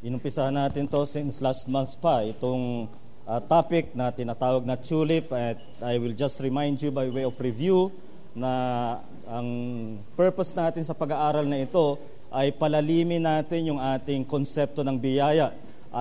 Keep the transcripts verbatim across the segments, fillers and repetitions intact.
Inumpisahan natin to since last month pa, itong uh, topic na tinatawag na tulip. At I will just remind you by way of review na ang purpose natin sa pag-aaral na ito ay palalimin natin yung ating konsepto ng biyaya.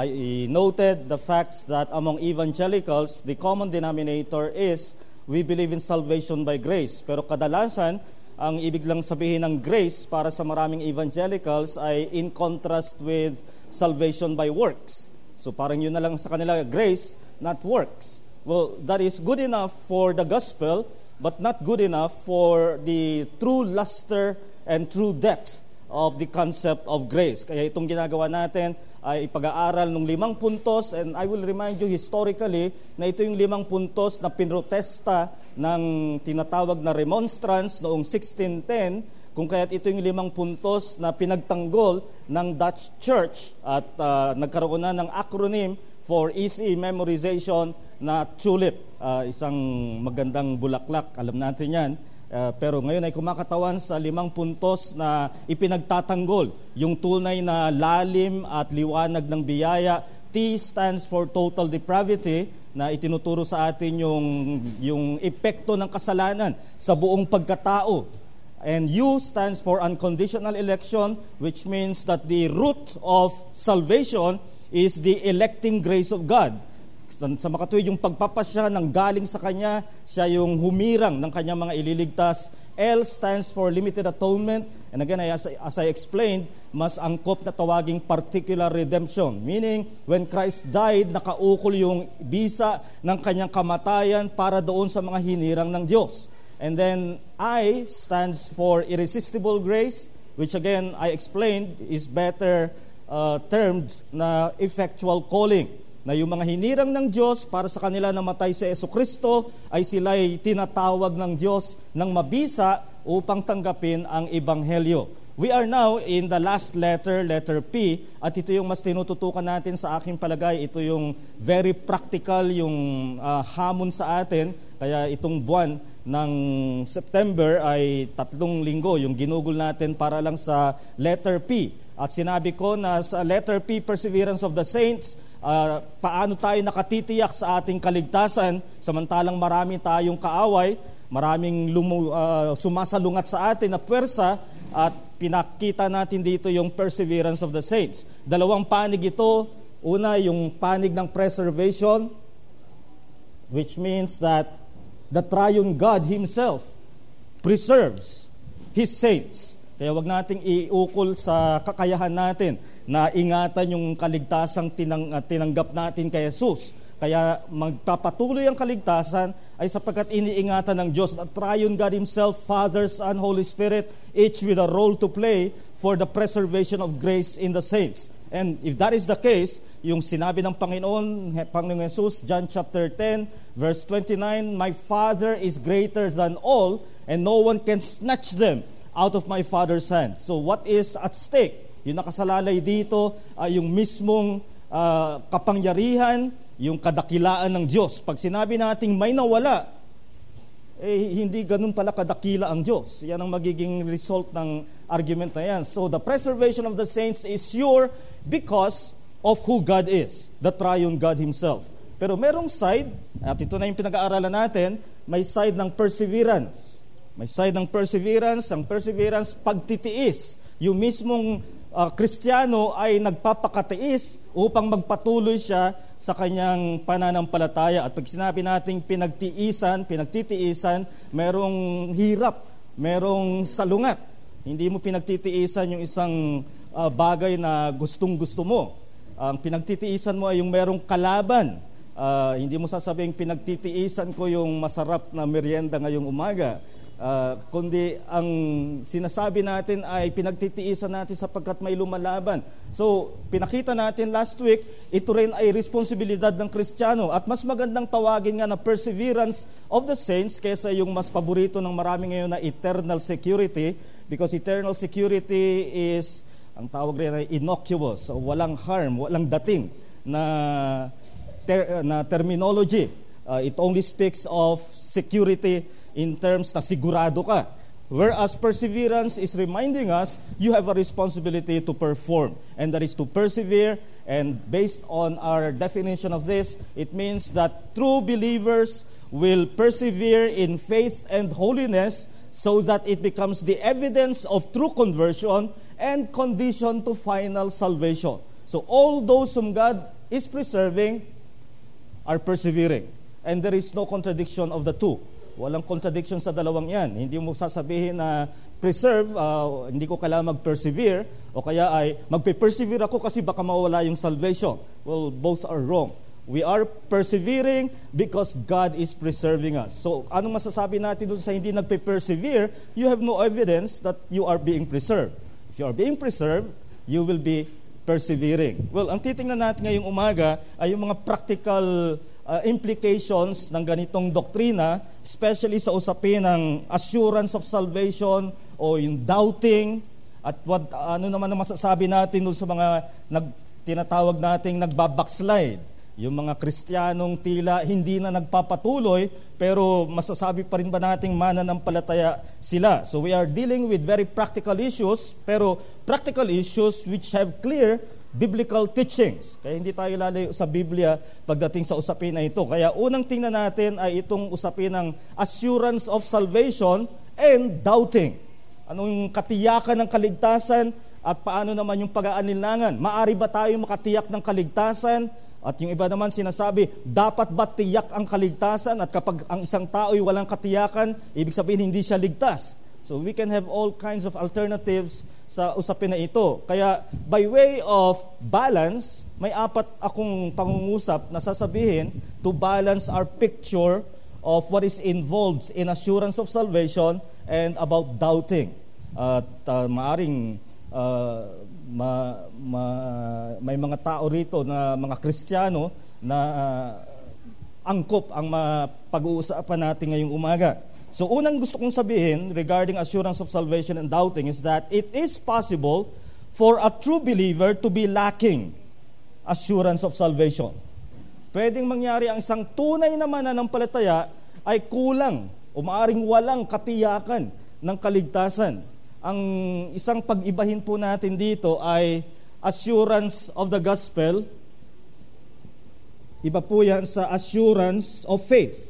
I noted the fact that among evangelicals, the common denominator is we believe in salvation by grace. Pero kadalasan, ang ibig lang sabihin ng grace para sa maraming evangelicals ay in contrast with salvation by works. So parang yun na lang sa kanila, grace, not works. Well, that is good enough for the gospel, but not good enough for the true luster and true depth of the concept of grace. Kaya itong ginagawa natin ay pag-aaral ng limang puntos, and I will remind you historically na ito yung limang puntos na pinrotesta ng tinatawag na remonstrance noong sixteen ten, kung kaya't ito yung limang puntos na pinagtanggol ng Dutch Church at uh, nagkaroon na ng acronym for easy memorization na TULIP. Uh, isang magandang bulaklak, alam natin yan. Uh, pero ngayon ay kumakatawan sa limang puntos na ipinagtatanggol yung tunay na lalim at liwanag ng biyaya. T stands for total depravity, na itinuturo sa atin yung, yung epekto ng kasalanan sa buong pagkatao. And U stands for unconditional election, which means that the root of salvation is the electing grace of God. Sa makatuwid yung pagpapasya ng galing sa Kanya, siya yung humirang ng Kanyang mga ililigtas. L stands for limited atonement. And again, as, as I explained, mas angkop na tawaging particular redemption. Meaning, when Christ died, nakaukol yung bisa ng Kanyang kamatayan para doon sa mga hinirang ng Diyos. And then I stands for irresistible grace, which again, I explained, is better uh, termed na effectual calling. Na yung mga hinirang ng Diyos para sa kanila namatay si Jesucristo ay sila'y tinatawag ng Diyos ng mabisa upang tanggapin ang Ebanghelyo. We are now in the last letter, letter P, at ito yung mas tinututukan natin sa aking palagay. Ito yung very practical, yung uh, hamon sa atin. Kaya itong buwan ng September ay tatlong linggo yung ginugol natin para lang sa letter P. At sinabi ko na sa letter P, Perseverance of the Saints, uh, paano tayo nakatitiyak sa ating kaligtasan samantalang marami tayong kaaway, maraming lumu, uh, sumasalungat sa atin na puwersa, at pinakita natin dito yung Perseverance of the Saints. Dalawang panig ito. Una, yung panig ng preservation, which means that the triune God Himself preserves His saints. Kaya wag nating iukol sa kakayahan natin na ingatan yung kaligtasang tinang, uh, tinanggap natin kay Jesus. Kaya magpapatuloy ang kaligtasan ay sapagkat iniingatan ng Diyos, the triune God Himself, Father, Son, Holy Spirit, each with a role to play for the preservation of grace in the saints. And if that is the case, yung sinabi ng Panginoon, Panginoon Jesus, John chapter ten, verse twenty-nine, my Father is greater than all, and no one can snatch them out of my Father's hand. So what is at stake? Yung nakasalalay dito ay uh, yung mismong uh, kapangyarihan, yung kadakilaan ng Diyos. Pag sinabi nating may nawala, eh hindi ganun pala kadakila ang Diyos. Yan ang magiging result ng argument na yan. So the preservation of the saints is sure because of who God is, the triune God Himself. Pero merong side, at ito na yung pinag-aaralan natin, may side ng perseverance. May side ng perseverance, ang perseverance, pagtitiis. Yung mismong uh, Kristiyano ay nagpapakatiis upang magpatuloy siya sa kanyang pananampalataya. At pag sinabi nating pinagtiisan, pinagtitiisan, merong hirap, merong salungat. Hindi mo pinagtitiisan yung isang uh, bagay na gustong-gusto mo. Ang pinagtitiisan mo ay yung merong kalaban. Uh, hindi mo sasabing pinagtitiisan ko yung masarap na merienda ngayong umaga. Uh, kundi ang sinasabi natin ay pinagtitiisan natin sapagkat may lumalaban. So, pinakita natin last week, ito rin ay responsibilidad ng Kristiyano. At mas magandang tawagin nga na perseverance of the saints kaysa yung mas paborito ng marami ngayon na eternal security, because eternal security is, ang tawag rin ay innocuous, so walang harm, walang dating na, ter, na terminology. Uh, it only speaks of security in terms na sigurado ka. Whereas perseverance is reminding us you have a responsibility to perform, and that is to persevere. And based on our definition of this, it means that true believers will persevere in faith and holiness so that it becomes the evidence of true conversion and condition to final salvation. So all those whom God is preserving are persevering. And there is no contradiction of the two. Walang contradiction sa dalawang yan. Hindi mo sasabihin na preserve, uh, hindi ko kailangan mag-persevere, o kaya ay magpe-persevere ako kasi baka mawala yung salvation. Well, both are wrong. We are persevering because God is preserving us. So, anong masasabi natin doon sa hindi nagpe-persevere? You have no evidence that you are being preserved. If you are being preserved, you will be persevering. Well, ang titingnan natin ngayong umaga ay yung mga practical Uh, implications ng ganitong doktrina, especially sa usapin ng assurance of salvation o yung doubting, at what, ano naman ang masasabi natin doon sa mga nag, tinatawag nating nagbabackslide, yung mga Kristiyanong tila hindi na nagpapatuloy pero masasabi pa rin ba nating mananampalataya sila. So we are dealing with very practical issues, pero practical issues which have clear biblical teachings. Kaya hindi tayo lalayo sa Biblia pagdating sa usapin na ito. Kaya unang tingnan natin ay itong usapin ng assurance of salvation and doubting. Anong katiyakan ng kaligtasan at paano naman yung pag-aalinlangan? Maari ba tayo makatiyak ng kaligtasan? At yung iba naman sinasabi, dapat ba tiyak ang kaligtasan? At kapag ang isang tao ay walang katiyakan, ibig sabihin hindi siya ligtas. So we can have all kinds of alternatives sa usapin na ito. Kaya by way of balance, may apat akong pangungusap na sasabihin to balance our picture of what is involved in assurance of salvation and about doubting. At uh, maaring uh, ma, ma, may mga tao rito na mga Kristiyano na uh, angkop ang mapag-uusapan natin ngayong umaga. So unang gusto kong sabihin regarding assurance of salvation and doubting is that it is possible for a true believer to be lacking assurance of salvation. Pwedeng mangyari ang isang tunay na mananampalataya ay kulang o maaring walang katiyakan ng kaligtasan. Ang isang pag-ibahin po natin dito ay assurance of the gospel. Iba po yan sa assurance of faith.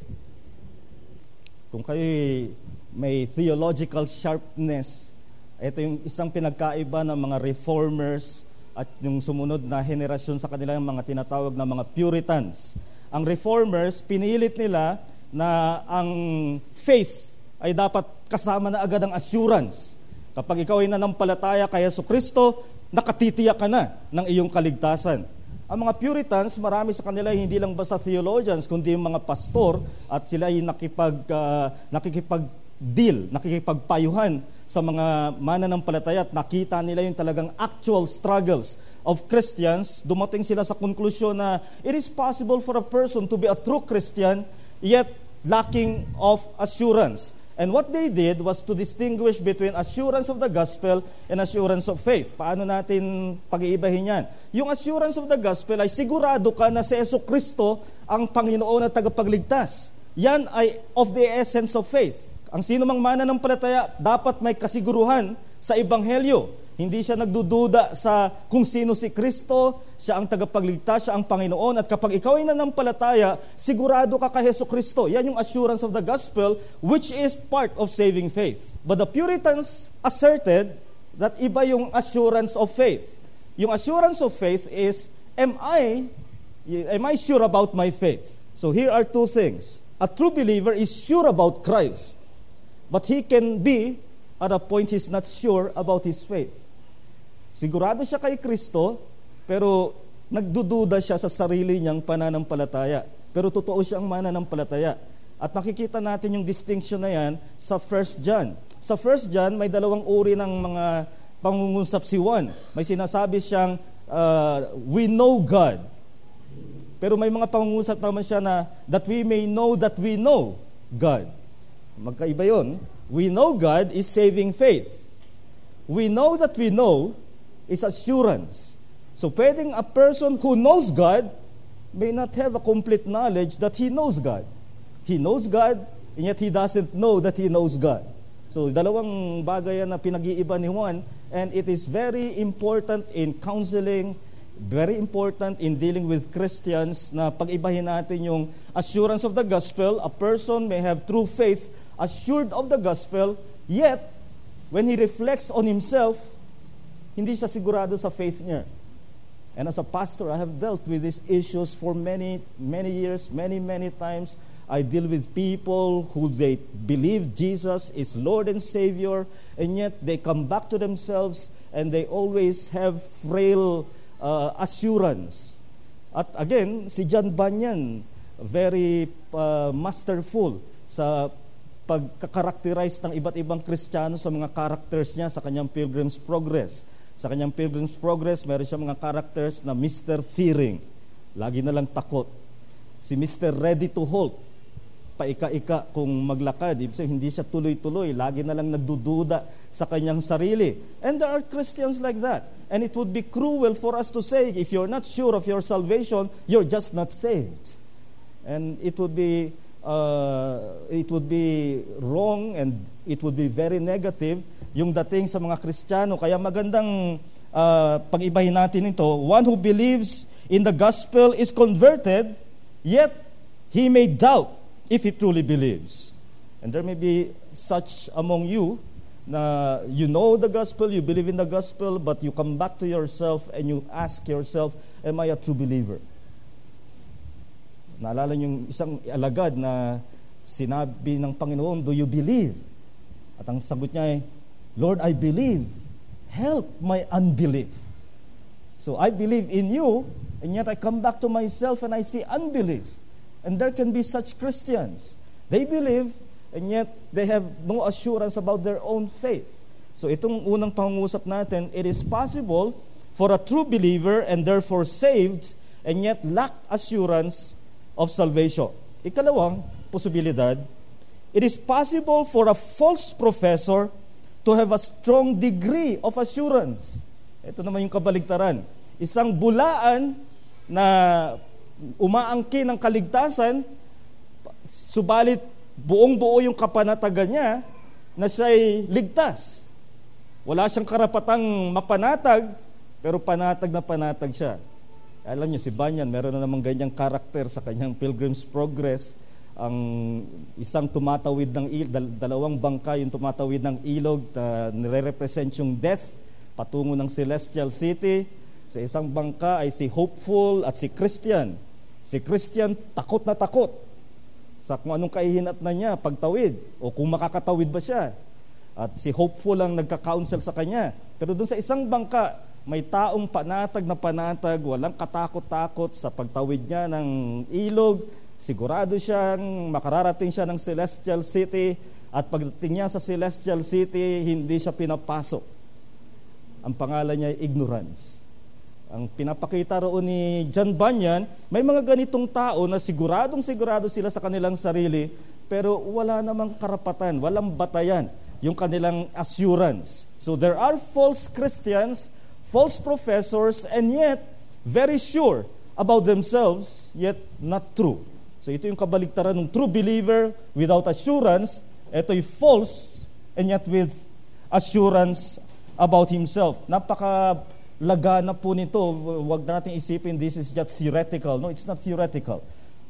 Kung kayo may theological sharpness, ito yung isang pinagkaiba ng mga reformers at yung sumunod na henerasyon sa kanila, yung mga tinatawag na mga Puritans. Ang reformers, pinilit nila na ang faith ay dapat kasama na agad ang assurance. Kapag ikaw ay nanampalataya kay Jesucristo, nakatitiyak ka na ng iyong kaligtasan. Ang mga Puritans, marami sa kanila hindi lang basta theologians, kundi yung mga pastor, at sila ay nakipag, uh, nakikipag-deal, nakikipagpayuhan sa mga mananampalataya at nakita nila yung talagang actual struggles of Christians. Dumating sila sa konklusyon na it is possible for a person to be a true Christian yet lacking of assurance. And what they did was to distinguish between assurance of the gospel and assurance of faith. Paano natin pag-iibahin yan? Yung assurance of the gospel ay sigurado ka na si Jesucristo ang Panginoon at tagapagligtas. Yan ay of the essence of faith. Ang sino mang mananampalataya dapat may kasiguruhan sa Ebanghelyo. Hindi siya nagdududa sa kung sino si Kristo, siya ang tagapagligtas, siya ang Panginoon. At kapag ikaw ay nanampalataya, sigurado ka kay Jesucristo. Yan yung assurance of the gospel, which is part of saving faith. But the Puritans asserted that iba yung assurance of faith. Yung assurance of faith is, am I, am I sure about my faith? So here are two things. A true believer is sure about Christ, but he can be at a point he's not sure about his faith. Sigurado siya kay Kristo, pero nagdududa siya sa sarili niyang pananampalataya. Pero totoo siyang mananampalataya. At nakikita natin yung distinction na yan sa First John. Sa First John, may dalawang uri ng mga pangungusap si Juan. May sinasabi siyang, uh, we know God. Pero may mga pangungusap naman siya na, that we may know that we know God. Magkaiba yun. We know God is saving faith. We know that we know is assurance. So pwedeng a person who knows God may not have a complete knowledge that he knows God. He knows God, and yet he doesn't know that he knows God. So, dalawang bagay yan na pinag-iiba ni Juan, and it is very important in counseling, very important in dealing with Christians na pag-ibahin natin yung assurance of the gospel. A person may have true faith, assured of the gospel, yet, when he reflects on himself, hindi siya sigurado sa faith niya. And as a pastor, I have dealt with these issues for many, many years, many, many times. I deal with people who they believe Jesus is Lord and Savior, and yet they come back to themselves and they always have frail uh, assurance. At again, si John Bunyan, very uh, masterful sa pagkakarakterize ng iba't ibang Kristiyano sa mga characters niya sa kanyang Pilgrim's Progress. Sa kanyang Pilgrim's Progress, meron siya mga characters na Mister Fearing, lagi na lang takot. Si Mister Ready to Halt, paika-ika kung maglakad, ibig sabihin hindi siya tuloy-tuloy, lagi na lang nagdududa sa kanyang sarili. And there are Christians like that. And it would be cruel for us to say, if you're not sure of your salvation, you're just not saved. And it would be uh, it would be wrong, and it would be very negative yung dating sa mga Kristiyano. Kaya magandang uh, pag-ibahin natin ito. One who believes in the gospel is converted, yet he may doubt if he truly believes. And there may be such among you na you know the gospel, you believe in the gospel, but you come back to yourself and you ask yourself, am I a true believer? Naalala niyo yung isang alagad na sinabi ng Panginoon, do you believe? At ang sagot niya ay, Lord, I believe. Help my unbelief. So I believe in you, and yet I come back to myself and I see unbelief. And there can be such Christians. They believe, and yet they have no assurance about their own faith. So itong unang pangungusap natin, it is possible for a true believer and therefore saved, and yet lack assurance of salvation. Ikalawang posibilidad, it is possible for a false professor to have a strong degree of assurance. Ito naman yung kabaligtaran. Isang bulaan na umaangkin ng kaligtasan, subalit buong-buo yung kapanatagan niya na siya'y ligtas. Wala siyang karapatang mapanatag, pero panatag na panatag siya. Alam niyo, si Bunyan, meron na namang ganyang karakter sa kanyang Pilgrim's Progress. Ang isang tumatawid ng il, dalawang bangka yung tumatawid ng ilog, na nire-represent yung death patungo ng Celestial City. Sa isang bangka ay si Hopeful at si Christian. Si Christian takot na takot sa kung anong kahihinat na niya pagtawid o kung makakatawid ba siya. At si Hopeful ang nagka-counsel sa kanya. Pero doon sa isang bangka, may taong panatag na panatag, walang katakot-takot sa pagtawid niya ng ilog. Sigurado siyang makararating siya ng Celestial City, at pagdating niya sa Celestial City, hindi siya pinapasok. Ang pangalan niya ay ignorance. Ang pinapakita roon ni John Bunyan, may mga ganitong tao na siguradong sigurado sila sa kanilang sarili, pero wala namang karapatan, walang batayan yung kanilang assurance. So there are false Christians, false professors, and yet very sure about themselves, yet not true. So ito yung kabaligtaran ng true believer without assurance. Ito yung false and yet with assurance about himself. Napaka-lagana po nito. Huwag natin isipin this is just theoretical. No, it's not theoretical.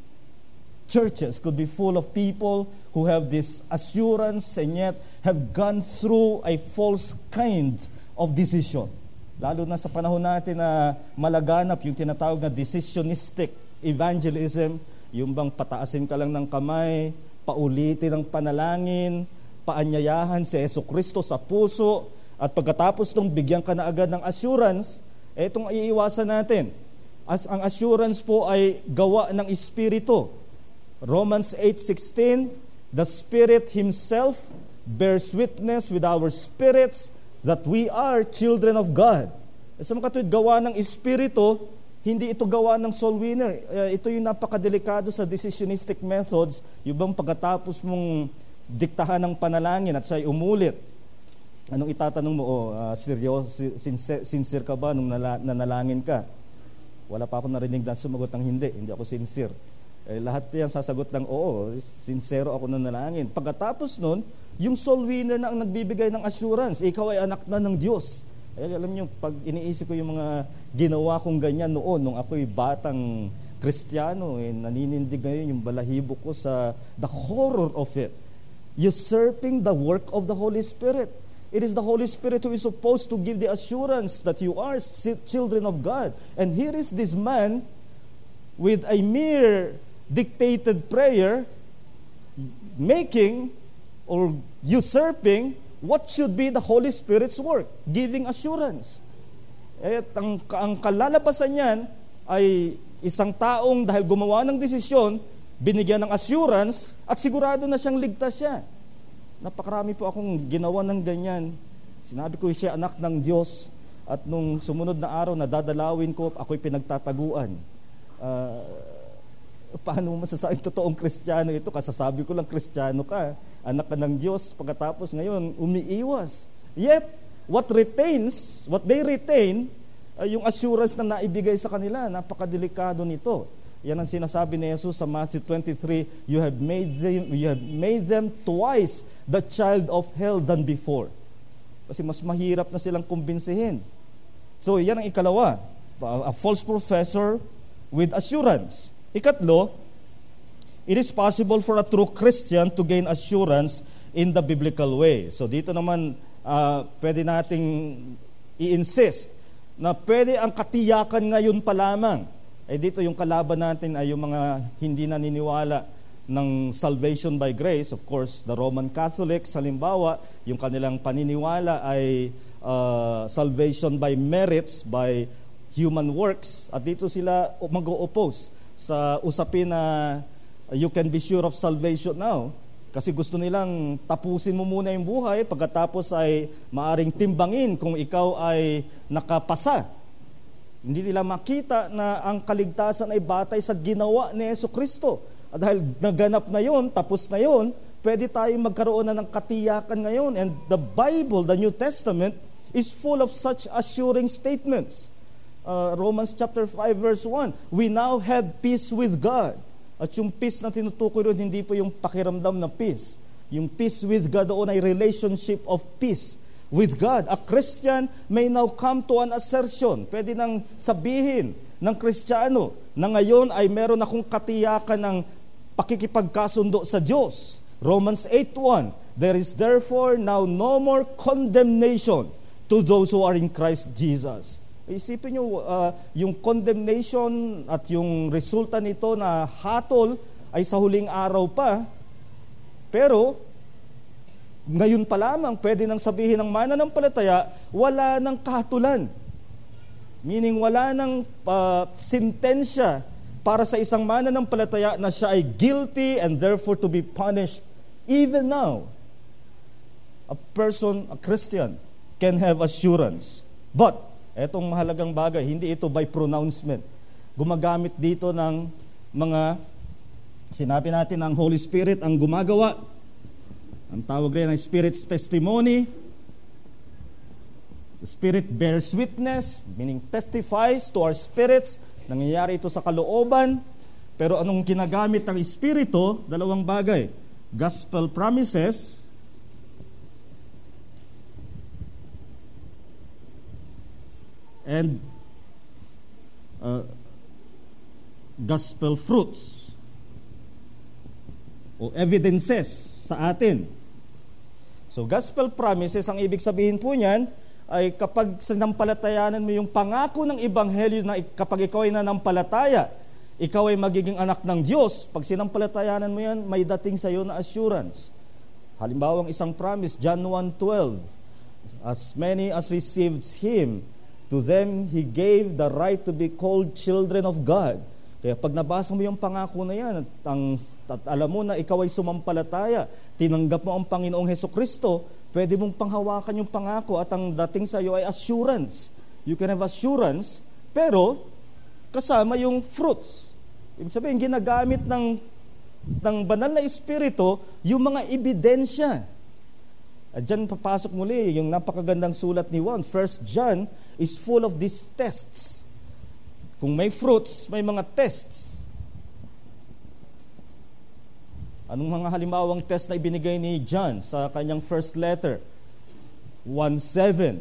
Churches could be full of people who have this assurance and yet have gone through a false kind of decision. Lalo na sa panahon natin na malaganap yung tinatawag na decisionistic evangelism, yung bang pataasin ka lang ng kamay, paulitin ang panalangin, paanyayahan si Jesucristo sa puso, at pagkatapos nung bigyan ka na agad ng assurance, eh itong iiwasan natin. As ang assurance po ay gawa ng Espiritu. Romans eight sixteen, the Spirit Himself bears witness with our spirits that we are children of God. Sa mga katuwid, gawa ng Espiritu, hindi ito gawa ng soul winner. Uh, ito yung napakadelikado sa decisionistic methods, yung bang pagkatapos mong diktahan ng panalangin at siya'y umulit. Anong itatanong mo? Oh, uh, seryoso, sincere, sincere ka ba nung nala, nanalangin ka? Wala pa ako narinig na sumagot ng hindi. Hindi ako sincere. Eh, lahat yan sasagot ng oo, sincero ako nanalangin. Pagkatapos nun, yung soul winner na ang nagbibigay ng assurance, ikaw ay anak na ng Diyos. Eh, alam niyo, pag iniisip ko yung mga ginawa kong ganyan noon, nung ako'y batang Kristiyano, eh, naninindig ngayon yung balahibo ko sa the horror of it. Usurping the work of the Holy Spirit. It is the Holy Spirit who is supposed to give the assurance that you are children of God. And here is this man with a mere dictated prayer making or usurping what should be the Holy Spirit's work, giving assurance. At ang, ang kalalabasan niyan ay isang taong dahil gumawa ng desisyon, binigyan ng assurance at sigurado na siyang ligtas siya. Napakarami po akong ginawa ng ganyan. Sinabi ko siya anak ng Diyos at nung sumunod na araw na dadalawin ko, ako'y pinagtataguan. Uh, paano mo masasabing totoong Kristiyano ito? Kasasabi ko lang Kristiyano ka, anak ka ng Diyos, pagkatapos ngayon umiiwas. Yet, what retains, what they retain, uh, yung assurance na naibigay sa kanila, napakadelikado nito. Yan ang sinasabi ni Jesus sa Matthew twenty-three, you have made them, you have made them twice the child of hell than before. Kasi mas mahirap na silang kumbinsihin. So, yan ang ikalawa, a false professor with assurance. Ikatlo, it is possible for a true Christian to gain assurance in the biblical way. So dito naman, uh, pwede nating i-insist na pwede ang katiyakan ngayon pa lamang. Eh dito yung kalaban natin ay yung mga hindi naniniwala ng salvation by grace. Of course, the Roman Catholics, halimbawa, yung kanilang paniniwala ay uh, salvation by merits, by human works. At dito sila mag-o-oppose sa usapin na you can be sure of salvation now. Kasi gusto nilang tapusin mo muna yung buhay, pagkatapos ay maaring timbangin kung ikaw ay nakapasa. Hindi nila makita na ang kaligtasan ay batay sa ginawa ni Jesucristo. At dahil naganap na yon, tapos na yon, pwede tayong magkaroon na ng katiyakan ngayon. And the Bible, the New Testament, is full of such assuring statements. Uh, Romans chapter five verse one, we now have peace with God. At yung peace na tinutukoy doon, hindi po yung pakiramdam na peace. Yung peace with God doon ay relationship of peace with God. A Christian may now come to an assertion. Pwede nang sabihin ng Kristiyano na ngayon ay meron akong katiyakan ng pakikipagkasundo sa Diyos. Romans eight one, there is therefore now no more condemnation to those who are in Christ Jesus. Isipin nyo, uh, yung condemnation at yung resulta nito na hatol ay sa huling araw pa. Pero, ngayon pa lamang, pwede nang sabihin ng mananampalataya, wala nang kahatulan. Meaning, wala nang uh, sentensya para sa isang mananampalataya na siya ay guilty and therefore to be punished. Even now, a person, a Christian, can have assurance. But, etong mahalagang bagay, hindi ito by pronouncement. Gumagamit dito ng mga, sinabi natin ang Holy Spirit ang gumagawa. Ang tawag rin ng Spirit's testimony. The Spirit bears witness, meaning testifies to our spirits. Nangyayari ito sa kalooban. Pero anong ginagamit ng Espiritu? Dalawang bagay. Gospel promises and uh, gospel fruits o evidences sa atin. So gospel promises, ang ibig sabihin po niyan ay kapag sinampalatayanan mo yung pangako ng ebanghelyo na kapag ikaw ay nanampalataya, ikaw ay magiging anak ng Diyos. Pag sinampalatayanan mo yan, may dating sa iyo na assurance. Halimbawa, ang isang promise, John one twelve, as many as received Him, to them, He gave the right to be called children of God. Kaya pag nabasa mo yung pangako na yan, at, ang, at alam mo na ikaw ay sumampalataya, tinanggap mo ang Panginoong Hesukristo, pwede mong panghawakan yung pangako at ang dating sa iyo ay assurance. You can have assurance, pero kasama yung fruits. Ibig sabihin, ginagamit ng, ng banal na Espiritu yung mga ebidensya. At dyan papasok muli yung napakagandang sulat ni Juan. First John is full of these tests. Kung may fruits, may mga tests. Anong mga halimbawang test na ibinigay ni John sa kanyang first letter? one seven.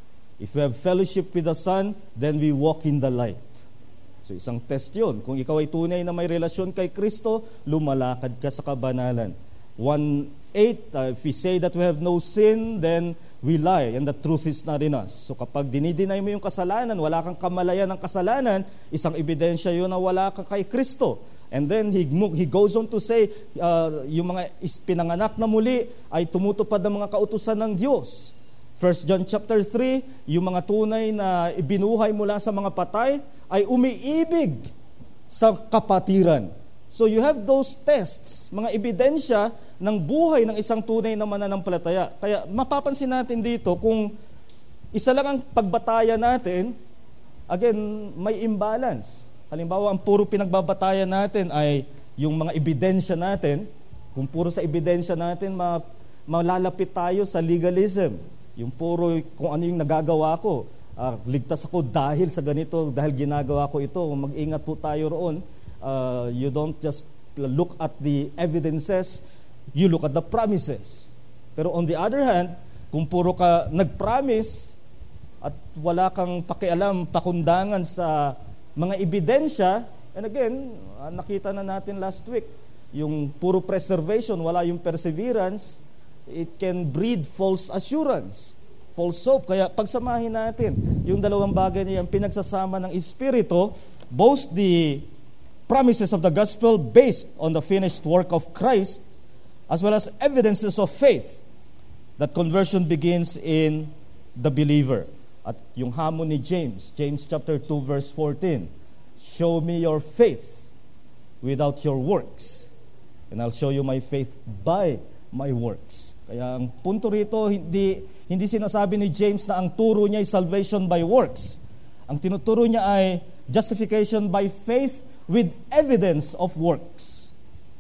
If we have fellowship with the Son, then we walk in the light. So isang test yun. Kung ikaw ay tunay na may relasyon kay Kristo, lumalakad ka sa kabanalan. one eight, uh, if we say that we have no sin, then we lie and the truth is not in us. So kapag dinideny mo yung kasalanan, wala kang kamalayan ng kasalanan, isang ebidensya yun na wala ka kay Kristo. And then he, he goes on to say, uh, yung mga pinanganak na muli ay tumutupad ng mga kautusan ng Diyos. First John chapter three, yung mga tunay na ibinuhay mula sa mga patay ay umiibig sa kapatiran. So you have those tests, mga ebidensya ng buhay ng isang tunay na mananampalataya. Kaya mapapansin natin dito kung isa lang ang pagbatayan natin, again, may imbalance. Halimbawa, ang puro pinagbabatayan natin ay yung mga ebidensya natin. Kung puro sa ebidensya natin, ma- malalapit tayo sa legalism. Yung puro kung ano yung nagagawa ko. Uh, ligtas ako dahil sa ganito, dahil ginagawa ko ito. Mag-ingat po tayo roon. Uh, you don't just look at the evidences, you look at the promises. Pero on the other hand, kung puro ka nag-promise at wala kang pakialam, pakundangan sa mga ebidensya, and again, uh, nakita na natin last week, yung puro preservation, wala yung perseverance, it can breed false assurance, false hope. Kaya pagsamahin natin yung dalawang bagay na yan, pinagsasama ng Espiritu, both the promises of the gospel based on the finished work of Christ, as well as evidences of faith, that conversion begins in the believer. At yung hamon ni James, James chapter two verse fourteen, show me your faith without your works, and I'll show you my faith by my works. Kaya ang punto rito, hindi, hindi sinasabi ni James na ang turo niya ay salvation by works. Ang tinuturo niya ay justification by faith with evidence of works.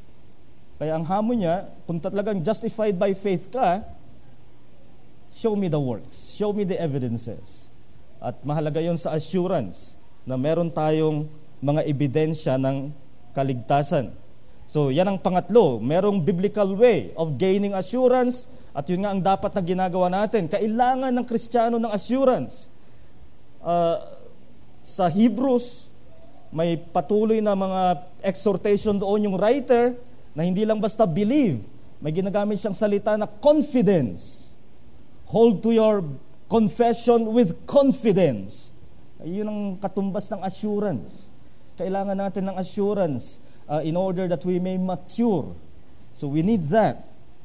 Kaya ang hamon niya, kung talagang justified by faith ka, show me the works, show me the evidences. At mahalaga yon sa assurance na meron tayong mga ebidensya ng kaligtasan. So yan ang pangatlo, merong biblical way of gaining assurance, at yun nga ang dapat na ginagawa natin. Kailangan ng Kristiyano ng assurance. Uh, sa Hebrews, may patuloy na mga exhortation doon yung writer na hindi lang basta believe, may ginagamit siyang salita na confidence. Hold to your confession with confidence. Yun ang katumbas ng assurance. Kailangan natin ng assurance uh, in order that we may mature. So we need that.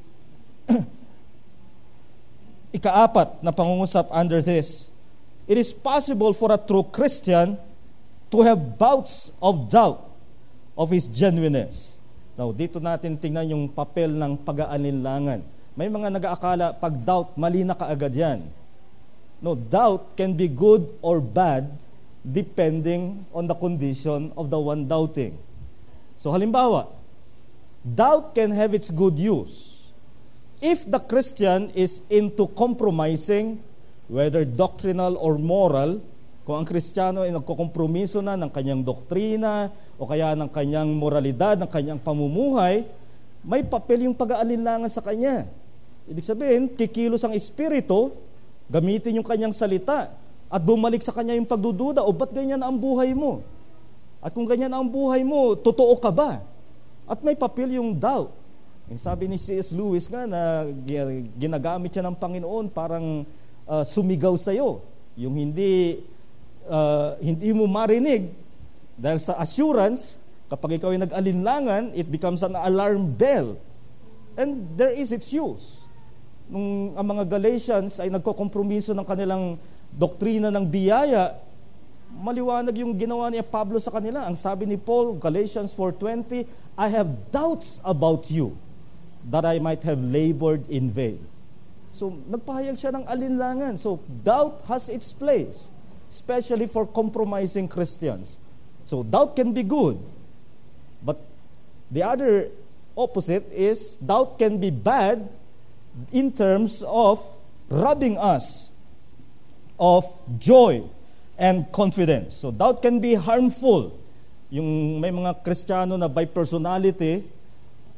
Ikaapat na pangungusap under this, it is possible for a true Christian to have bouts of doubt of his genuineness. Now, dito natin tingnan yung papel ng pag-aalinlangan. May mga nag-aakala, pag doubt, mali na kaagad yan. No, doubt can be good or bad depending on the condition of the one doubting. So, halimbawa, doubt can have its good use. If the Christian is into compromising, whether doctrinal or moral, kung ang Kristiyano ay nagkokompromiso na ng kanyang doktrina o kaya ng kanyang moralidad, ng kanyang pamumuhay, may papel yung pag-aalinlangan sa kanya. Ibig sabihin, kikilos ang Espiritu, gamitin yung kanyang salita, at bumalik sa kanya yung pagdududa, o ba't ganyan ang buhay mo? At kung ganyan ang buhay mo, totoo ka ba? At may papel yung doubt. Yung sabi ni C S Lewis nga na ginagamit siya ng Panginoon parang uh, sumigaw sa'yo. Yung hindi... Uh, hindi mo marinig dahil sa assurance, kapag ikaw ay nag-alinlangan, it becomes an alarm bell. And there is its use. Nung ang mga Galatians ay nagkokompromiso ng kanilang doktrina ng biyaya, maliwanag yung ginawa ni Pablo sa kanila. Ang sabi ni Paul, Galatians four twenty, I have doubts about you, that I might have labored in vain. So, nagpahayag siya ng alinlangan. So, doubt has its place, especially for compromising Christians. So doubt can be good. But the other opposite is doubt can be bad in terms of robbing us of joy and confidence. So doubt can be harmful. Yung may mga Kristiyano na by personality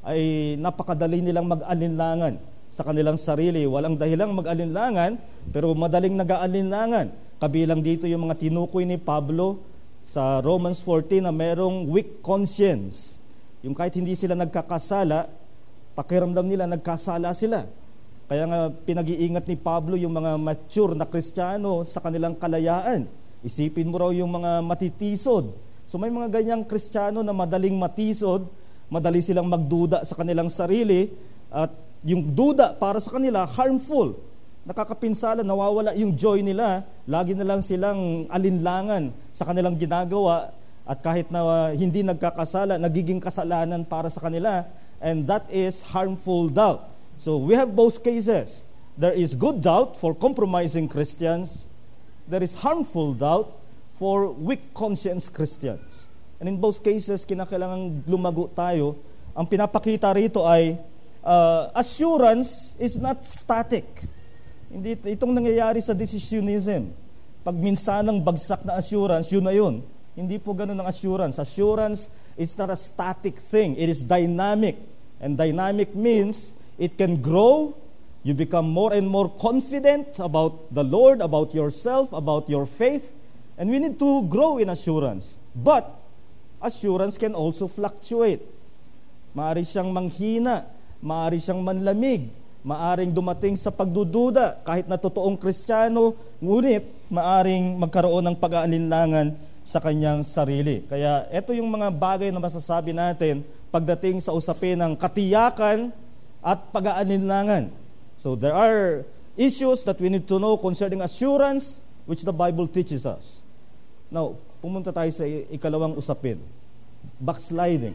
ay napakadali nilang mag-alinlangan sa kanilang sarili. Walang dahilang mag-alinlangan, pero madaling nag-aalinlangan. Kabilang dito yung mga tinukoy ni Pablo sa Romans fourteen na merong weak conscience. Yung kahit hindi sila nagkakasala, pakiramdam nila nagkasala sila. Kaya nga pinag-iingat ni Pablo yung mga mature na Kristiyano sa kanilang kalayaan. Isipin mo raw yung mga matitisod. So may mga ganyang Kristiyano na madaling matisod, madali silang magduda sa kanilang sarili, at yung duda para sa kanila harmful. Nakakapinsala, nawawala yung joy nila, lagi na lang silang alinlangan sa kanilang ginagawa, at kahit na uh, hindi nagkakasala, nagiging kasalanan para sa kanila, and that is harmful doubt. So we have both cases. There is good doubt for compromising Christians. There is harmful doubt for weak conscience Christians. And in both cases, kinakailangan lumago tayo. Ang pinapakita rito ay uh, assurance is not static. Hindi itong nangyayari sa decisionism. Pag minsanang bagsak na assurance, yun na yun. Hindi po ganun ang assurance. Assurance is not a static thing. It is dynamic. And dynamic means it can grow. You become more and more confident about the Lord, about yourself, about your faith. And we need to grow in assurance. But assurance can also fluctuate. Maari siyang manghina, maari siyang manlamig, maaring dumating sa pagdududa kahit na totoong Kristiyano, ngunit maaring magkaroon ng pag-aalinlangan sa kanyang sarili. Kaya ito yung mga bagay na masasabi natin pagdating sa usapin ng katiyakan at pag-aalinlangan. So there are issues that we need to know concerning assurance, which the Bible teaches us. Now, pumunta tayo sa ikalawang usapin. Backsliding.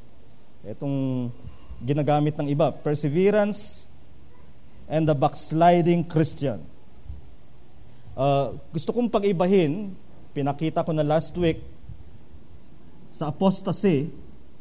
Itong ginagamit ng iba. Perseverance and the backsliding Christian. Uh, gusto kong pag-ibahin, pinakita ko na last week, sa apostasy.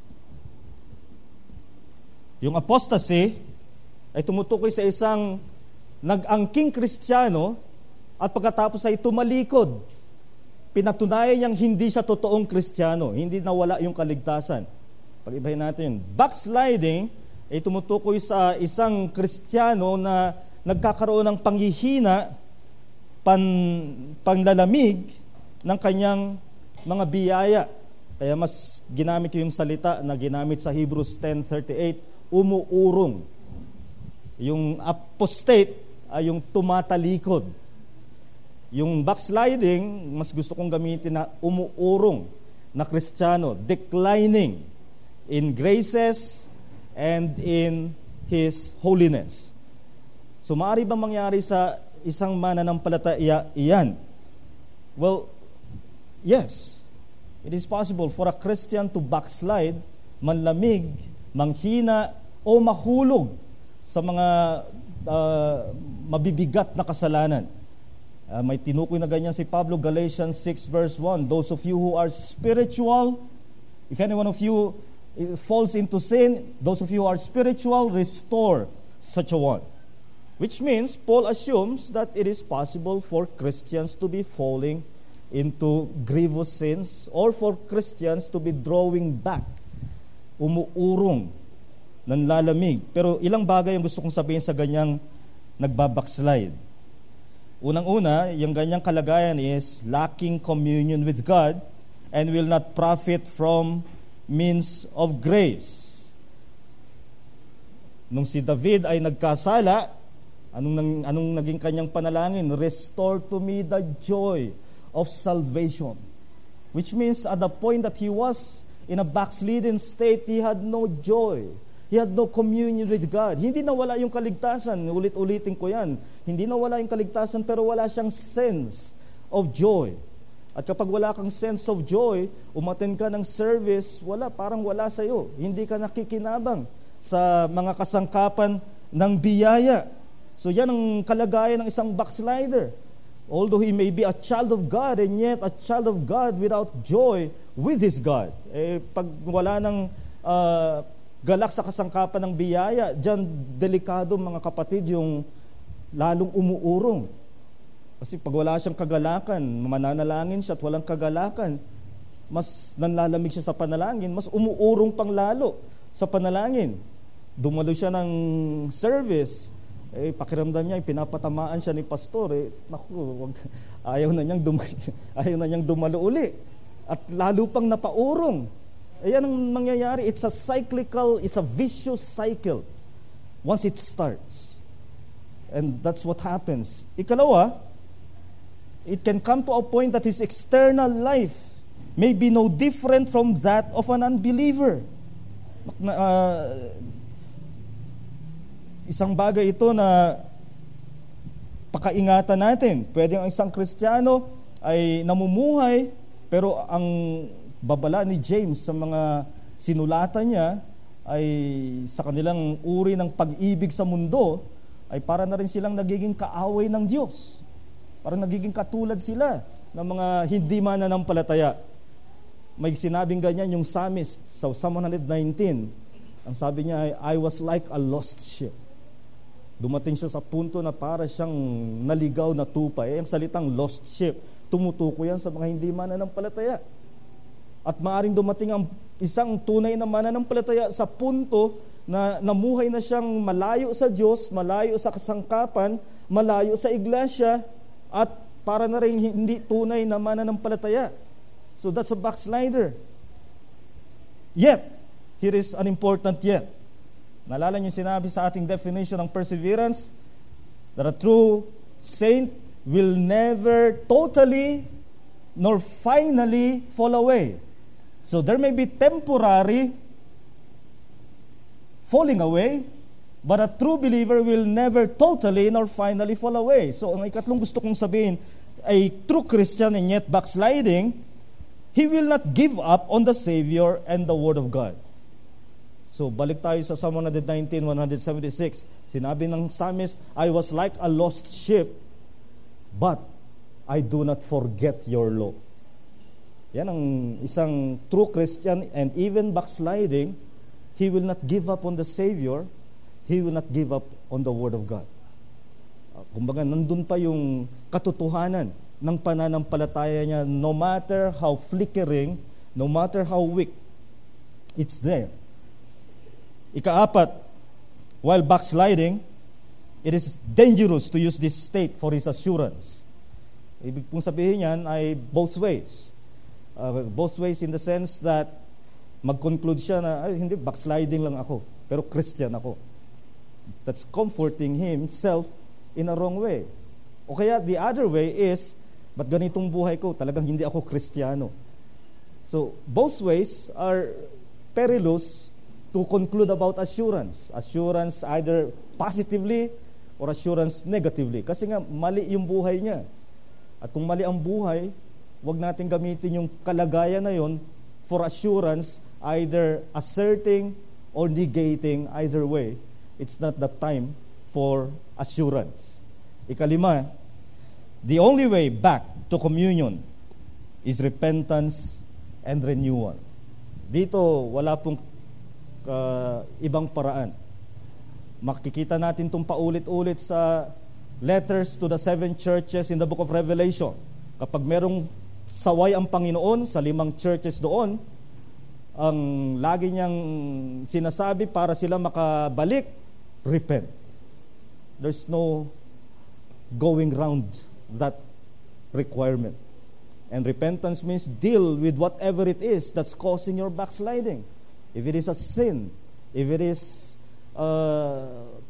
Yung apostasy ay tumutukoy sa isang nag-angking Kristiyano at pagkatapos ay tumalikod. Pinatunayan niyang hindi siya totoong Kristiyano, hindi nawala yung kaligtasan. Pag-ibahin natin yun. Backsliding ay tumutukoy sa isang Kristiyano na nagkakaroon ng panghihina, pan, panlalamig ng kanyang mga biyaya. Kaya mas ginamit ko yung salita na ginamit sa Hebrews ten thirty-eight, umuurong. Yung apostate ay yung tumatalikod. Yung backsliding, mas gusto kong gamitin na umuurong na Kristiyano, declining in graces and in His holiness. So, maaari ba mangyari sa isang mananampalataya iyan? Well, yes. It is possible for a Christian to backslide, manlamig, manghina, o mahulog sa mga uh, mabibigat na kasalanan. Uh, may tinukoy na ganyan si Pablo, Galatians six verse one, those of you who are spiritual, if any one of you falls into sin, those of you who are spiritual, restore such a one. Which means, Paul assumes that it is possible for Christians to be falling into grievous sins or for Christians to be drawing back, umuurong, nanlalamig. Pero ilang bagay ang gusto kong sabihin sa ganyang nagbabackslide. Unang-una, yung ganyang kalagayan is lacking communion with God and will not profit from means of grace. Nung si David ay nagkasala, anong, anong naging kanyang panalangin? Restore to me the joy of salvation. Which means at the point that he was in a backslidden state, he had no joy. He had no communion with God. Hindi nawala yung kaligtasan. Ulit-ulitin ko yan. Hindi nawala yung kaligtasan, pero wala siyang sense of joy. At kapag wala kang sense of joy, umattend ka ng service, wala, parang wala sa'yo. Hindi ka nakikinabang sa mga kasangkapan ng biyaya. So yan ang kalagayan ng isang backslider. Although he may be a child of God, and yet a child of God without joy with his God. Eh, pag wala ng uh, galak sa kasangkapan ng biyaya, dyan delikado mga kapatid yung lalong umuurong. Kasi pag wala siyang kagalakan, mananalangin siya at walang kagalakan, mas nanlalamig siya sa panalangin, mas umuurong pang lalo sa panalangin. Dumalo siya ng service, eh, pakiramdam niya, pinapatamaan siya ni pastor, eh, naku, wag, ayaw na niyang dumalo, ayaw na niyang dumalo uli. At lalo pang napaurong. Ayan ang mangyayari. It's a cyclical, it's a vicious cycle once it starts. And that's what happens. Ikalawa, it can come to a point that his external life may be no different from that of an unbeliever. Uh, isang bagay ito na pakaingatan natin. Pwede ang isang Kristiyano ay namumuhay, pero ang babala ni James sa mga sinulatan niya ay sa kanilang uri ng pag-ibig sa mundo, ay para na rin silang nagiging kaaway ng Diyos. Parang nagiging katulad sila ng mga hindi mananampalataya. May sinabing ganyan yung psalmist sa Psalm one nineteen. Ang sabi niya ay, I was like a lost ship. Dumating siya sa punto na para siyang naligaw na tupa. Eh, ang salitang lost ship, tumutuko yan sa mga hindi mananampalataya. At maaring dumating ang isang tunay na mananampalataya sa punto na namuhay na siyang malayo sa Diyos, malayo sa kasangkapan, malayo sa iglesia, at para na rin hindi tunay na mananampalataya. So that's a backslider. Yet, here is an important yet. Naalala niyo sinabi sa ating definition ng perseverance, that a true saint will never totally nor finally fall away. So there may be temporary falling away, but a true believer will never totally nor finally fall away. So ang ikatlong gusto kong sabihin, a true Christian and yet backsliding, he will not give up on the Savior and the Word of God. So balik tayo sa Psalm one nineteen, one seventy-six. Sinabi ng psalmist, I was like a lost ship, but I do not forget your law. Yan ang isang true Christian and even backsliding, he will not give up on the Savior, he will not give up on the Word of God. Uh, kumbaga, nandun pa yung katotohanan ng pananampalataya niya, no matter how flickering, no matter how weak, it's there. Ikaapat, while backsliding, it is dangerous to use this state for his assurance. Ibig pong sabihin yan ay both ways. Uh, both ways in the sense that mag-conclude siya na, ay hindi, backsliding lang ako, pero Christian ako. That's comforting himself in a wrong way. O kaya the other way is, ba't ganitong buhay ko? Talagang hindi ako Kristiyano. So, both ways are perilous to conclude about assurance. Assurance either positively or assurance negatively. Kasi nga, mali yung buhay niya. At kung mali ang buhay, wag natin gamitin yung kalagayan na yon for assurance, either asserting or negating. Either way, it's not the time for assurance. Ikalima, the only way back to communion is repentance and renewal. Dito, wala pong uh, ibang paraan. Makikita natin itong paulit-ulit sa letters to the seven churches in the book of Revelation. Kapag merong saway ang Panginoon sa limang churches doon, ang lagi niyang sinasabi para sila makabalik, repent. There's no going round that requirement. And repentance means deal with whatever it is that's causing your backsliding. If it is a sin, if it is uh,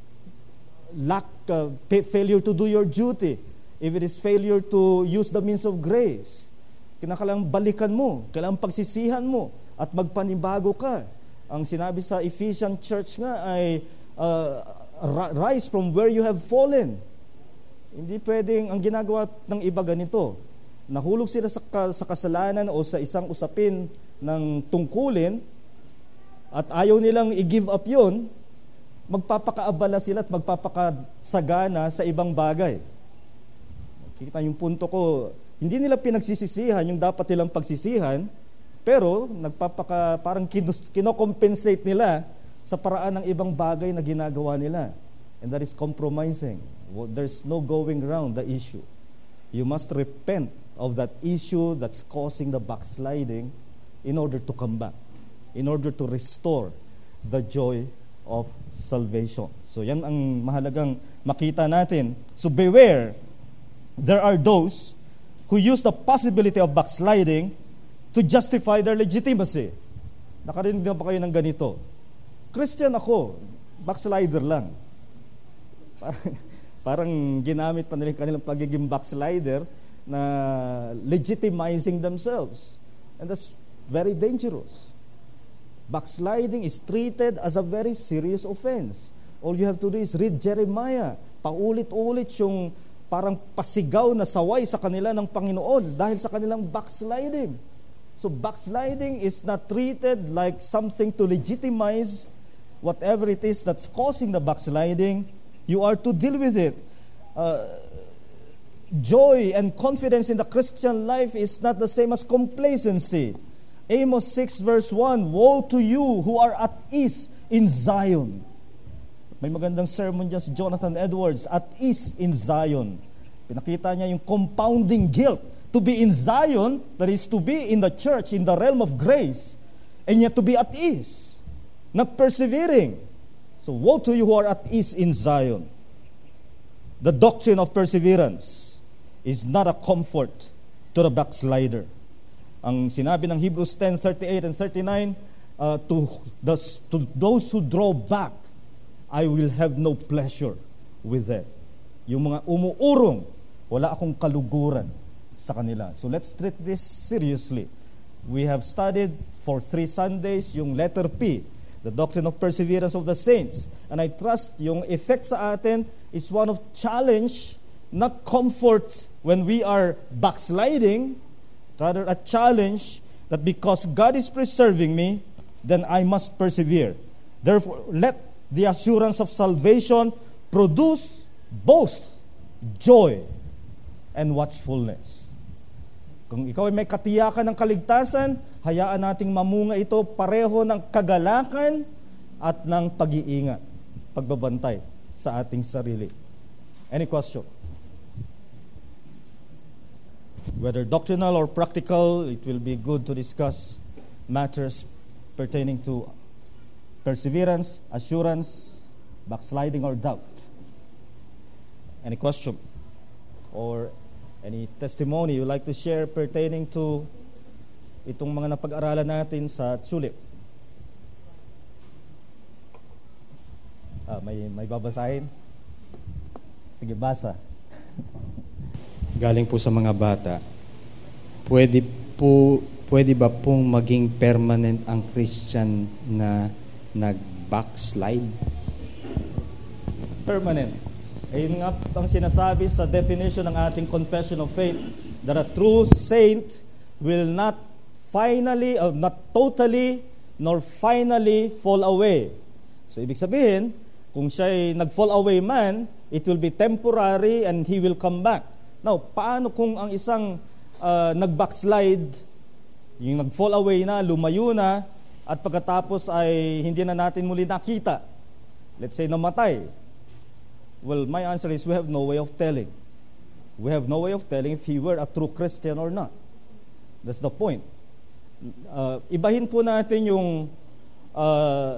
lack, uh, failure to do your duty, if it is failure to use the means of grace, kinakailangan balikan mo, kailangan pagsisihan mo, at magpanibago ka. Ang sinabi sa Ephesian church nga ay, uh, rise from where you have fallen. Hindi pwedeng, ang ginagawa ng iba ganito, nahulog sila sa, sa kasalanan o sa isang usapin ng tungkulin, at ayaw nilang i-give up yun, magpapakaabala sila at magpapakasagana sa ibang bagay. Kita yung punto ko, hindi nila pinagsisisihan yung dapat nilang pagsisihan, pero nagpapaka, parang kinocompensate nila sa paraan ng ibang bagay na ginagawa nila. And that is compromising. There's no going around the issue. You must repent of that issue that's causing the backsliding in order to come back, in order to restore the joy of salvation. So yan ang mahalagang makita natin. So beware, there are those who use the possibility of backsliding to justify their legitimacy. Nakarinig na ba kayo ng ganito? Christian ako, backslider lang. Parang, parang ginamit pa nila kanilang pagiging backslider na legitimizing themselves. And that's very dangerous. Backsliding is treated as a very serious offense. All you have to do is read Jeremiah. Paulit-ulit yung parang pasigaw na saway sa kanila ng Panginoon dahil sa kanilang backsliding. So backsliding is not treated like something to legitimize whatever it is that's causing the backsliding. You are to deal with it. Uh, joy and confidence in the Christian life is not the same as complacency. Amos six verse one, woe to you who are at ease in Zion. May magandang sermon dyan si Jonathan Edwards, at ease in Zion. Pinakita niya yung compounding guilt. To be in Zion, that is to be in the church, in the realm of grace, and yet to be at ease, not persevering. So woe to you who are at ease in Zion. The doctrine of perseverance is not a comfort to the backslider. Ang sinabi ng Hebrews ten thirty-eight and thirty-nine, uh, to, the, to those who draw back, I will have no pleasure with them. Yung mga umuurong, wala akong kaluguran sa kanila. So let's treat this seriously. We have studied for three Sundays yung letter P, the doctrine of perseverance of the saints. And I trust yung effect sa atin is one of challenge, not comfort when we are backsliding, rather a challenge that because God is preserving me, then I must persevere. Therefore, let the assurance of salvation produce both joy and watchfulness. Kung ikaw ay may katiyakan ng kaligtasan, hayaan nating mamunga ito pareho ng kagalakan at ng pag-iingat, pagbabantay sa ating sarili. Any question? Whether doctrinal or practical, it will be good to discuss matters pertaining to perseverance, assurance, backsliding, or doubt. Any question or any testimony you like to share pertaining to itong mga napag-aralan natin sa Tulip? Ah, may, may babasahin? Sige, basa. Galing po sa mga bata, pwede po pwede ba pong maging permanent ang Christian na nag-backslide? Permanent. Ayun nga ang sinasabi sa definition ng ating confession of faith, that a true saint will not finally, or not totally, nor finally fall away. So ibig sabihin, kung siya'y nag-fall away man, it will be temporary and he will come back. Now, paano kung ang isang uh, nag-backslide, yung nag-fall away na, lumayo na, at pagkatapos ay hindi na natin muli nakita? Let's say namatay. Well, my answer is we have no way of telling. We have no way of telling if he were a true Christian or not. That's the point. Uh, ibahin po natin yung uh,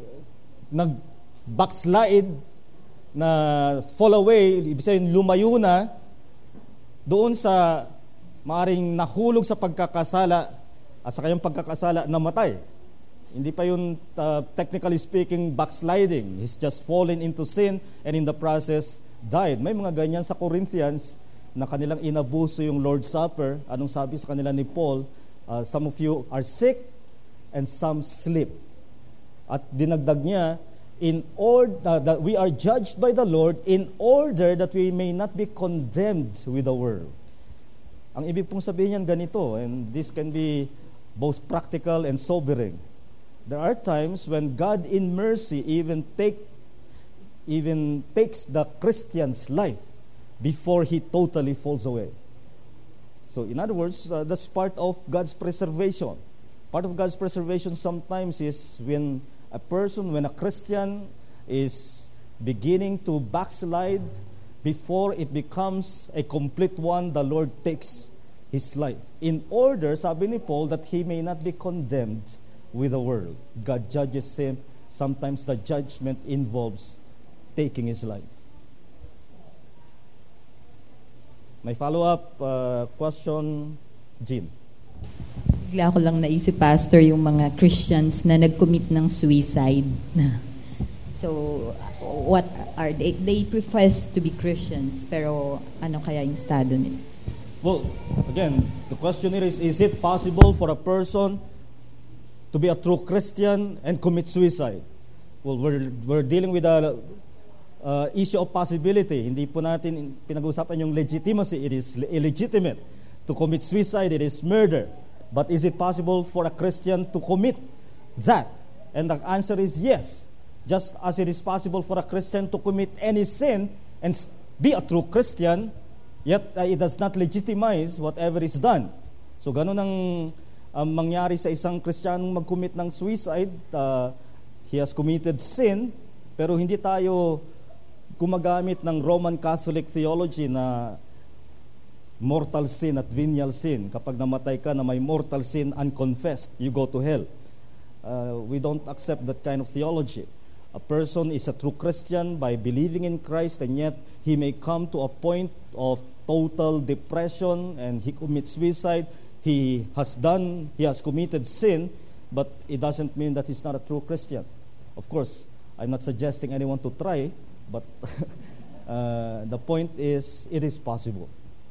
nag-backslide na fall away, ibig sabihin lumayo na, doon sa maaring nahulog sa pagkakasala at sa kanyang pagkakasala namatay. Hindi pa yun, uh, technically speaking, backsliding. He's just fallen into sin and in the process died. May mga ganyan sa Corinthians na kanilang inabuso yung Lord's Supper. Anong sabi sa kanila ni Paul? Uh, some of you are sick and some sleep. At dinagdag niya, in order uh, that we are judged by the Lord in order that we may not be condemned with the world. Ang ibig pong sabihin niyan ganito, and this can be both practical and sobering. There are times when God in mercy even take even takes the Christian's life before he totally falls away. So in other words, uh, that's part of God's preservation. Part of God's preservation sometimes is when a person, when a Christian is beginning to backslide, before it becomes a complete one, the Lord takes his life. In order, sabi ni Paul, that he may not be condemned with the world. God judges him sometimes the judgment involves taking his life. May follow-up uh, question, Jean. Bigla ko lang naisip, Pastor, yung mga Christians na nag-commit ng suicide. So, what are they? They profess to be Christians, pero ano kaya yung estado nila? Well, again, the question here is, is it possible for a person to be a true Christian and commit suicide? Well, we're, we're dealing with a uh, issue of possibility. Hindi po natin pinag-usapan yung legitimacy. It is illegitimate to commit suicide. It is murder. But is it possible for a Christian to commit that? And the answer is yes. Just as it is possible for a Christian to commit any sin and be a true Christian, yet uh, it does not legitimize whatever is done. So ganun ang um, mangyari sa isang Kristiyanong mag-commit ng suicide. Uh, he has committed sin, pero hindi tayo gumagamit ng Roman Catholic theology na mortal sin at venial sin. Kapag namatay ka na may mortal sin unconfessed, you go to hell. Uh, we don't accept that kind of theology. A person is a true Christian by believing in Christ, and yet he may come to a point of total depression and he commits suicide. He has done, he has committed sin, but it doesn't mean that he's not a true Christian. Of course, I'm not suggesting anyone to try, but uh, the point is, it is possible.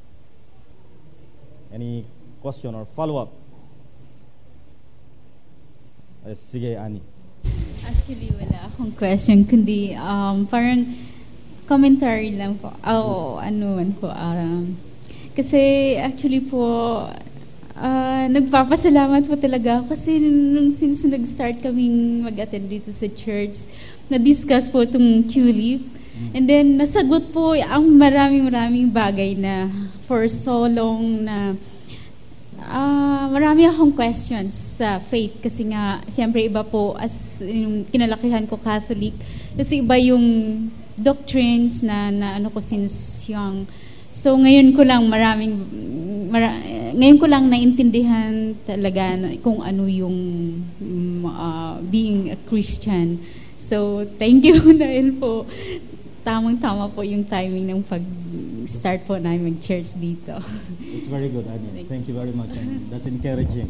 Any question or follow-up? Uh, sige, Annie. Actually, wala akong question, kundi um, parang commentary lang po. O, ano man po. Um, kasi actually po, uh, nagpapasalamat po talaga ako kasi nung since nag-start kaming mag-attend dito sa church, na-discuss po itong tulip. And then, nasagot po ang maraming-maraming bagay na for so long na Uh, marami akong questions sa faith kasi nga, siyempre iba po as yung kinalakihan ko Catholic, kasi iba yung doctrines na, na ano ko since young. So ngayon ko lang maraming, mara, ngayon ko lang naintindihan talaga kung ano yung uh, being a Christian. So thank you dahil po tamang-tama po yung timing ng pag-start po namin mag-church dito. It's very good, Annie. Thank you very much. And that's encouraging.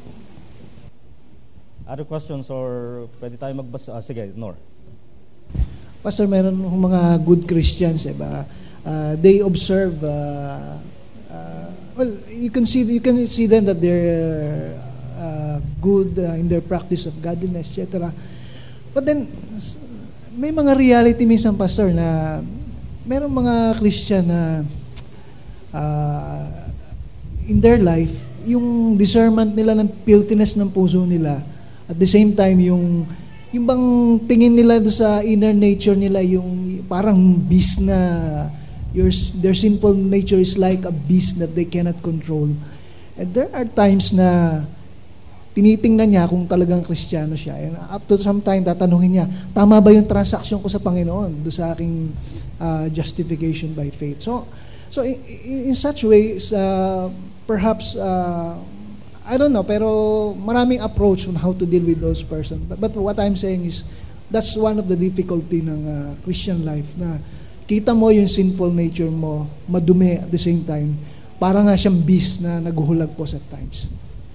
Other questions or pwede tayo magbasa? Ah, sige, Nor. Pastor, meron mga good Christians, eh, ba? Uh, they observe, uh, uh, well, you can see you can see them that they're uh, good uh, in their practice of godliness, et cetera. But then, may mga reality minsan, Pastor, na merong mga Christian na uh, in their life, yung discernment nila ng filthiness ng puso nila, at the same time, yung, yung bang tingin nila do sa inner nature nila, yung parang beast na, your, their sinful nature is like a beast that they cannot control. And there are times na tinitingnan niya kung talagang Kristiyano siya. And up to some time, tatanungin niya, tama ba yung transaction ko sa Panginoon do sa aking uh, justification by faith? So, so in, in such ways, uh, perhaps, uh, I don't know, pero maraming approach on how to deal with those persons. But, but what I'm saying is, that's one of the difficulty ng uh, Christian life, na kita mo yung sinful nature mo, madumi at the same time, para nga siyang beast na naguhulag po at times.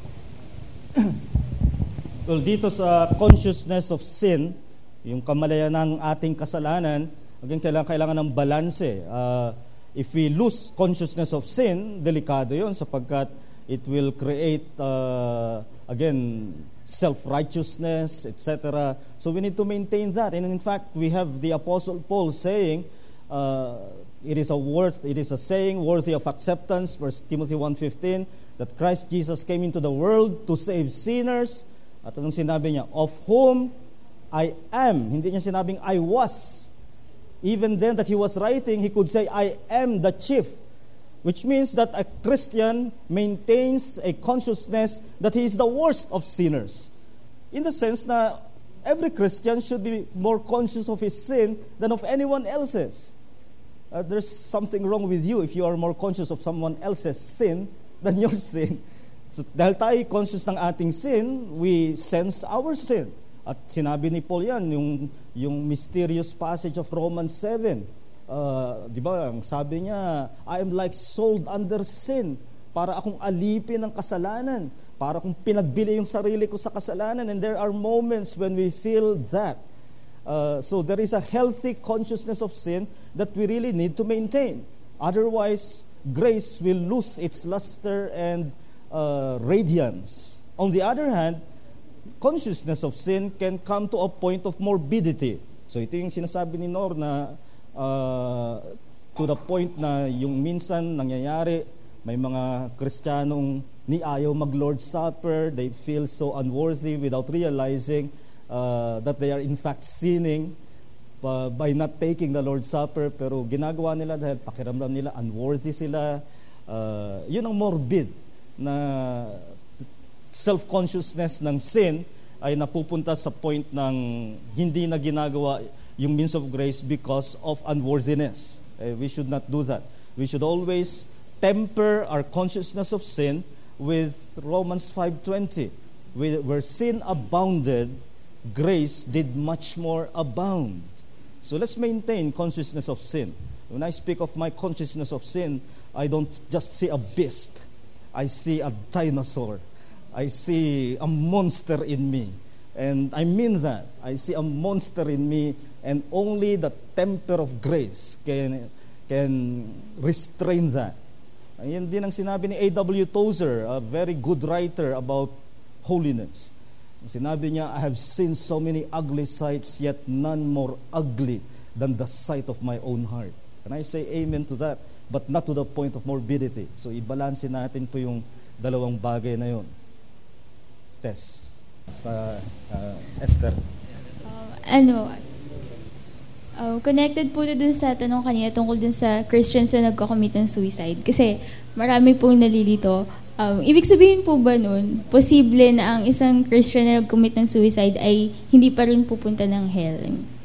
Well, dito sa consciousness of sin, yung kamalayan ng ating kasalanan, again, kailangan, kailangan ng balanse. Uh, if we lose consciousness of sin, delikado yun sapagkat it will create, uh, again, self-righteousness, et cetera. So we need to maintain that. And in fact, we have the Apostle Paul saying, uh, it is a worth, it is a saying worthy of acceptance, First Timothy one fifteen, that Christ Jesus came into the world to save sinners. At anong sinabi niya? Of whom I am. Hindi niya sinabing I was. Even then that he was writing, he could say, I am the chief. Which means that a Christian maintains a consciousness that he is the worst of sinners. In the sense na every Christian should be more conscious of his sin than of anyone else's. Uh, there's something wrong with you if you are more conscious of someone else's sin than your sin. So, dahil tayo conscious ng ating sin, we sense our sin. At sinabi ni Paul yan, yung, yung mysterious passage of Romans seven. Uh, di ba, ang sabi niya, I am like sold under sin, para akong alipin ng kasalanan, para akong pinagbili yung sarili ko sa kasalanan. And there are moments when we feel that. Uh, so there is a healthy consciousness of sin that we really need to maintain. Otherwise, grace will lose its luster and uh, radiance. On the other hand, consciousness of sin can come to a point of morbidity. So ito yung sinasabi ni Nor na uh, to the point na yung minsan nangyayari, may mga Kristiyanong ni ayaw mag-Lord's Supper, they feel so unworthy without realizing uh, that they are in fact sinning uh, by not taking the Lord's Supper, pero ginagawa nila dahil pakiramdam nila unworthy sila. Uh, yun ang morbid na self-consciousness ng sin ay napupunta sa point ng hindi na ginagawa yung means of grace because of unworthiness. Eh, we should not do that. We should always temper our consciousness of sin with Romans five twenty, where sin abounded, grace did much more abound. So let's maintain consciousness of sin. When I speak of my consciousness of sin, I don't just see a beast. I see a dinosaur. I see a monster in me. And I mean that. I see a monster in me, and only the temper of grace can, can restrain that. Ayan din ang sinabi ni A W Tozer, a very good writer about holiness. Sinabi niya, I have seen so many ugly sights, yet none more ugly than the sight of my own heart. And I say amen to that, but not to the point of morbidity. So ibalansin natin po yung dalawang bagay na yun. Tess, sa uh, Esther. Uh, ano, Uh, connected po dun sa tanong kanina tungkol dun sa Christians na nagko-commit ng suicide. Kasi marami pong nalilito. Um, ibig sabihin po ba nun, posible na ang isang Christian na nag-commit ng suicide ay hindi pa rin pupunta ng hell?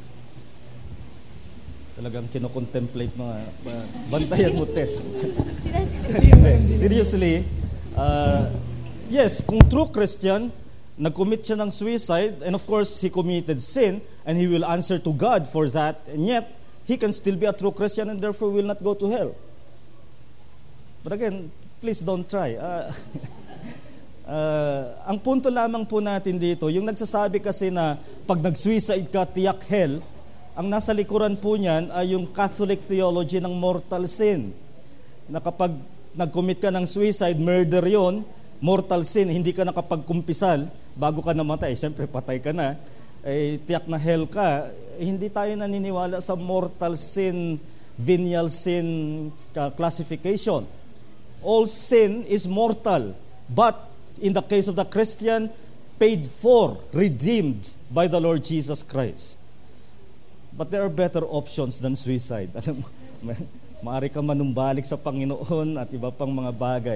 Talagang kinocontemplate mga uh, bantayan mo, Tess. Seriously, uh, yes, kung true Christian, nag-commit siya ng suicide, and of course, he committed sin, and he will answer to God for that, and yet, he can still be a true Christian and therefore will not go to hell. But again, please don't try. Uh, uh, ang punto lamang po natin dito, yung nagsasabi kasi na pag nag-suicide ka, tiyak hell, ang nasa likuran po niyan ay yung Catholic theology ng mortal sin. Na kapag nag-commit ka ng suicide, murder yon, mortal sin, hindi ka nakapagkumpisal, bago ka namatay, siyempre patay ka na, eh, tiyak na hell ka. Eh, hindi tayo naniniwala sa mortal sin, venial sin uh, classification. All sin is mortal, but in the case of the Christian, paid for, redeemed by the Lord Jesus Christ. But there are better options than suicide. Alam mo, maaari ka manumbalik sa Panginoon at iba pang mga bagay.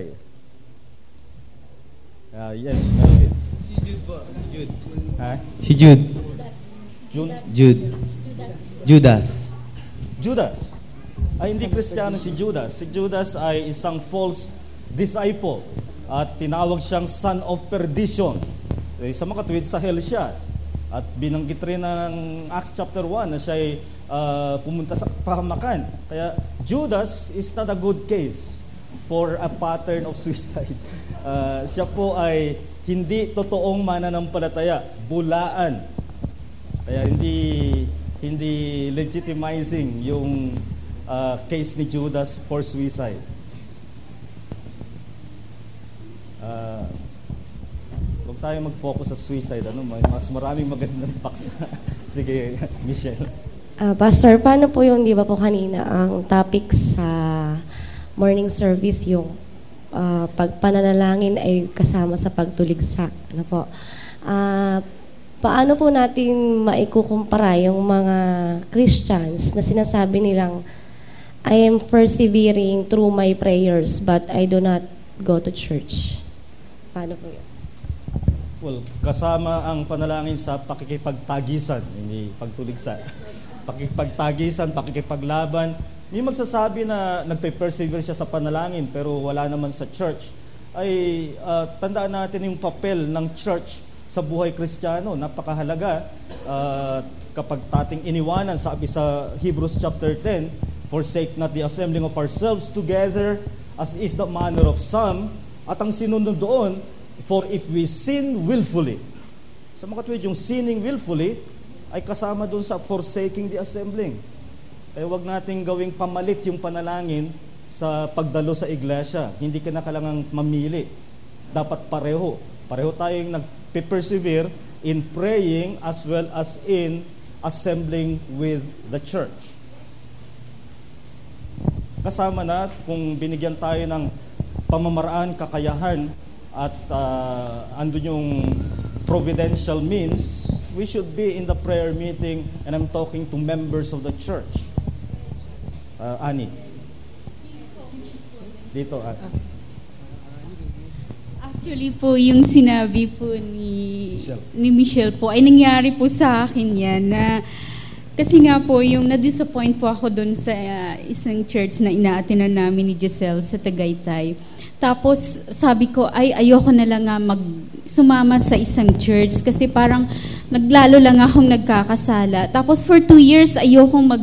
Uh, yes, Melvin. Si Jude po, si Jude. Ha? Si Jude. Jude? Jude. Judas. Judas. Ay, hindi Kristiyano si Judas. Si Judas ay isang false disciple at tinawag siyang son of perdition. Eh, sa makatwid, sa hell siya. At binanggit rin ng Acts chapter one na siya ay uh, pumunta sa pahamakan. Kaya Judas is not a good case for a pattern of suicide. Uh, siya po ay hindi totoong mananampalataya, bulaan. Kaya hindi hindi legitimizing yung uh, case ni Judas for suicide. Uh, huwag tayo mag-focus sa suicide. Ano, mas maraming magandang paksa. Sige, Michelle. Uh, Pastor, paano po yung, di ba po kanina, ang topic sa morning service, yung uh, pagpananalangin ay kasama sa pagtuligsa. Ano po? Uh, paano po natin maikukumpara yung mga Christians na sinasabi nilang, I am persevering through my prayers but I do not go to church? Paano po yun? Well, kasama ang panalangin sa pakikipagtagisan, hindi pagtuligsa. Pakikipagtagisan, pakikipaglaban. Yung magsasabi na nagpe-persevere siya sa panalangin pero wala naman sa church, ay uh, tandaan natin yung papel ng church sa buhay Kristiyano. Napakahalaga uh, kapag tating iniwanan, sabi sa Hebrews chapter ten, forsake not the assembling of ourselves together as is the manner of some, at ang sinunod doon, for if we sin willfully. Sa mga tuwid, yung sinning willfully ay kasama doon sa forsaking the assembling. Kaya wag nating gawing pamalit yung panalangin sa pagdalo sa iglesia. Hindi ka na kailangang mamili. Dapat pareho. Pareho tayong nag-persevere in praying as well as in assembling with the church. Kasama na kung binigyan tayo ng pamamaraan, kakayahan, at uh, andun yung providential means, we should be in the prayer meeting, and I'm talking to members of the church. Uh, Ani. Dito, Ani. Actually po, yung sinabi po ni Michelle. ni Michelle po, ay nangyari po sa akin yan na kasi nga po, yung na-disappoint po ako doon sa uh, isang church na ina-attenan namin ni Giselle sa Tagaytay. Tapos sabi ko, ay ayoko na lang nga mag sumama sa isang church kasi parang naglalo lang akong nagkakasala. Tapos for two years, ayoko mag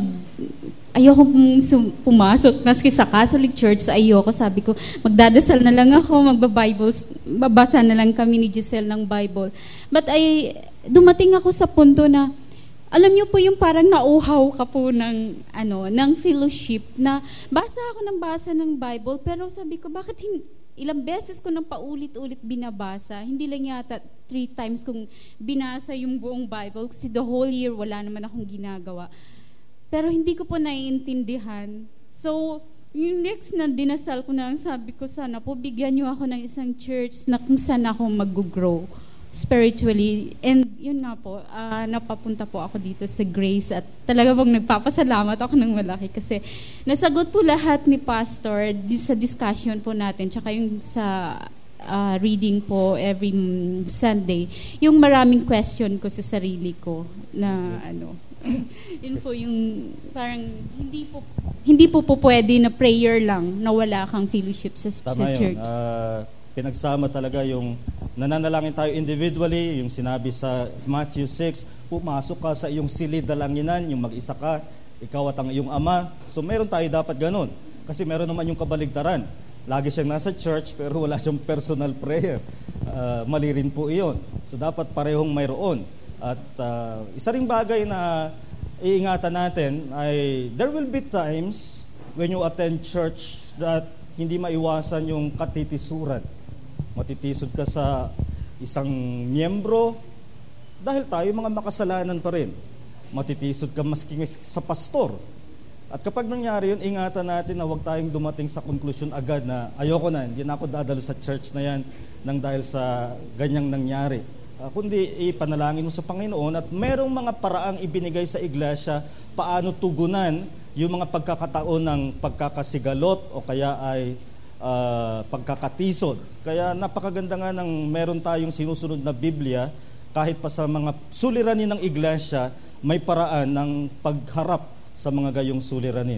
ayoko pumasok kasi sa Catholic Church, ayoko. Sabi ko, magdadasal na lang ako, magba-Bibles, babasa na lang kami ni Giselle ng Bible. But ay dumating ako sa punto na alam niyo po yung parang nauhaw ka po ng, ano, ng fellowship na basa ako ng basa ng Bible, pero sabi ko, bakit hin- ilang beses ko nang paulit-ulit binabasa, hindi lang yata three times kung binasa yung buong Bible, kasi the whole year wala naman akong ginagawa. Pero hindi ko po naiintindihan. So, yung next na dinasal ko na, sabi ko, sana po bigyan niyo ako ng isang church na kung saan ako mag-grow spiritually. And yun nga po, uh, napapunta po ako dito sa Grace at talaga pong nagpapasalamat ako ng malaki kasi nasagot po lahat ni Pastor sa discussion po natin tsaka yung sa uh, reading po every Sunday. Yung maraming question ko sa sarili ko na ano, yun po yung parang hindi po hindi po po pwede na prayer lang na wala kang fellowship sa, sa church. Tama yun. Uh, pinagsama talaga yung nananalangin tayo individually, yung sinabi sa Matthew six, pumasok ka sa iyong silid dalanginan, yung mag-isa ka, ikaw at ang iyong ama. So meron tayo dapat ganun. Kasi meron naman yung kabaligtaran. Lagi siyang nasa church pero wala siyang personal prayer. Uh, mali rin po iyon. So dapat parehong mayroon. At uh, isa ring bagay na iingatan natin ay there will be times when you attend church that hindi maiwasan yung katitisuran. Matitisod ka sa isang miyembro dahil tayo mga makasalanan pa rin. Matitisod ka maski sa pastor. At kapag nangyari yun, ingatan natin na huwag tayong dumating sa konklusyon agad na ayoko na, hindi na ako dadalo sa church na yan nang dahil sa ganyang nangyari. Uh, kundi ipanalangin mo sa Panginoon at merong mga paraang ibinigay sa iglesia paano tugunan yung mga pagkakataon ng pagkakasigalot o kaya ay Uh, pagkakatisod. Kaya napakaganda nga ng meron tayong sinusunod na Biblia, kahit pa sa mga suliranin ng iglesia, may paraan ng pagharap sa mga gayong suliranin.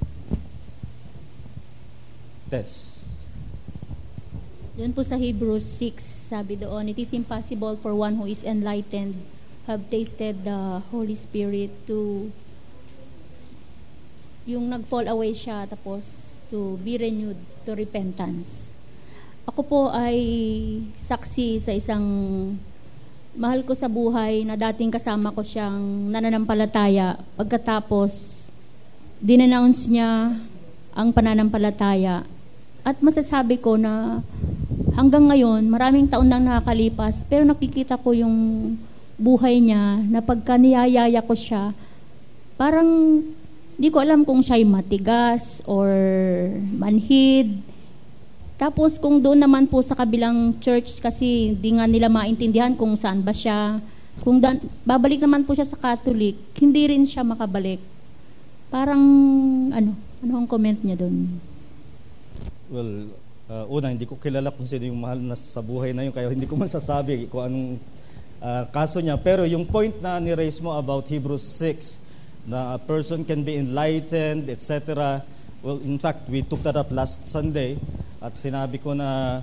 Tess. Doon po sa Hebrews six, sabi doon, it is impossible for one who is enlightened, have tasted the Holy Spirit to, yung nag-fall away siya, tapos to be renewed to repentance. Ako po ay saksi sa isang mahal ko sa buhay na dating kasama ko siyang nananampalataya. Pagkatapos, dinannounce niya ang pananampalataya. At masasabi ko na hanggang ngayon, maraming taon nang nakakalipas, pero nakikita ko yung buhay niya na pagka niyayaya ko siya, parang di ko alam kung siya'y matigas or manhid. Tapos kung doon naman po sa kabilang church kasi di nga nila maintindihan kung saan ba siya. Kung dan, babalik naman po siya sa Catholic, hindi rin siya makabalik. Parang ano, ano ang comment niya doon? Well, uh, una, hindi ko kilala kung sino yung mahal na sa buhay na yun, kaya hindi ko masasabi kung anong uh, kaso niya. Pero yung point na ni-raise mo about Hebrews six, na a person can be enlightened, et cetera. Well, in fact, we took that up last Sunday at sinabi ko na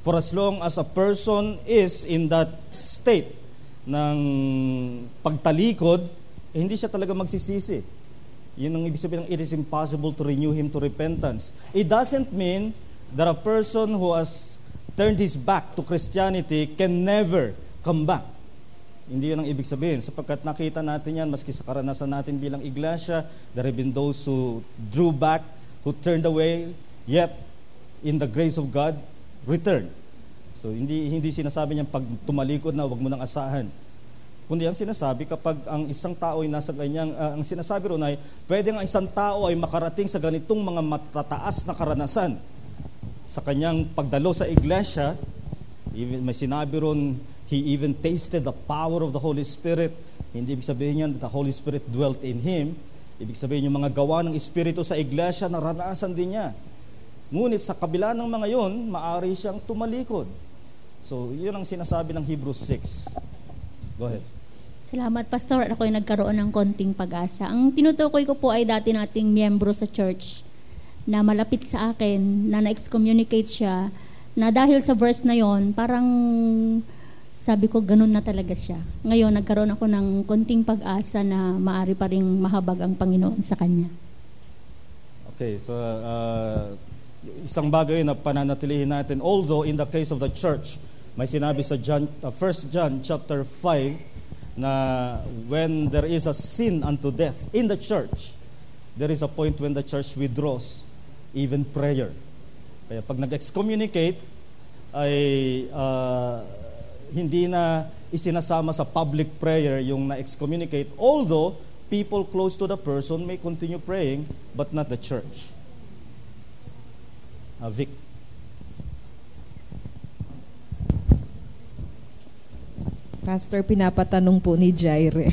For as long as a person is in that state ng pagtalikod, eh, hindi siya talaga magsisisi. Yun ang ibig sabihin ng it is impossible to renew him to repentance. It doesn't mean that a person who has turned his back to Christianity can never come back. Hindi yun ang ibig sabihin. Sapagkat nakita natin yan, maski sa karanasan natin bilang iglesia, there have been those who drew back, who turned away, yet in the grace of God, return. So hindi hindi sinasabi niya pag tumalikod na, wag mo nang asahan. Kundi ang sinasabi kapag ang isang tao ay nasa ganyang, uh, ang sinasabi ron ay, pwede ang isang tao ay makarating sa ganitong mga matataas na karanasan. Sa kanyang pagdalo sa iglesia, even, may sinabi ron, he even tasted the power of the Holy Spirit. Hindi ibig sabihin yan, the Holy Spirit dwelt in him. Ibig sabihin yung mga gawa ng Espiritu sa iglesia, naranasan din niya. Ngunit sa kabila ng mga yon, maaari siyang tumalikod. So, yun ang sinasabi ng Hebrews six. Go ahead. Salamat, Pastor. Ako ay nagkaroon ng konting pag-asa. Ang tinutukoy ko po ay dati nating miyembro sa church na malapit sa akin, na na-excommunicate siya, na dahil sa verse na yon, parang sabi ko, ganun na talaga siya. Ngayon, nagkaroon ako ng konting pag-asa na maaari pa ring mahabag ang Panginoon sa kanya. Okay, so uh, isang bagay na pananatilihin natin, although in the case of the church, may sinabi sa John, uh, First John chapter five na when there is a sin unto death in the church, there is a point when the church withdraws even prayer. Kaya pag nag-excommunicate ay uh, hindi na isinasama sa public prayer yung na-excommunicate, although people close to the person may continue praying, but not the church. Uh, Vic. Pastor, pinapatanong po ni Jaire.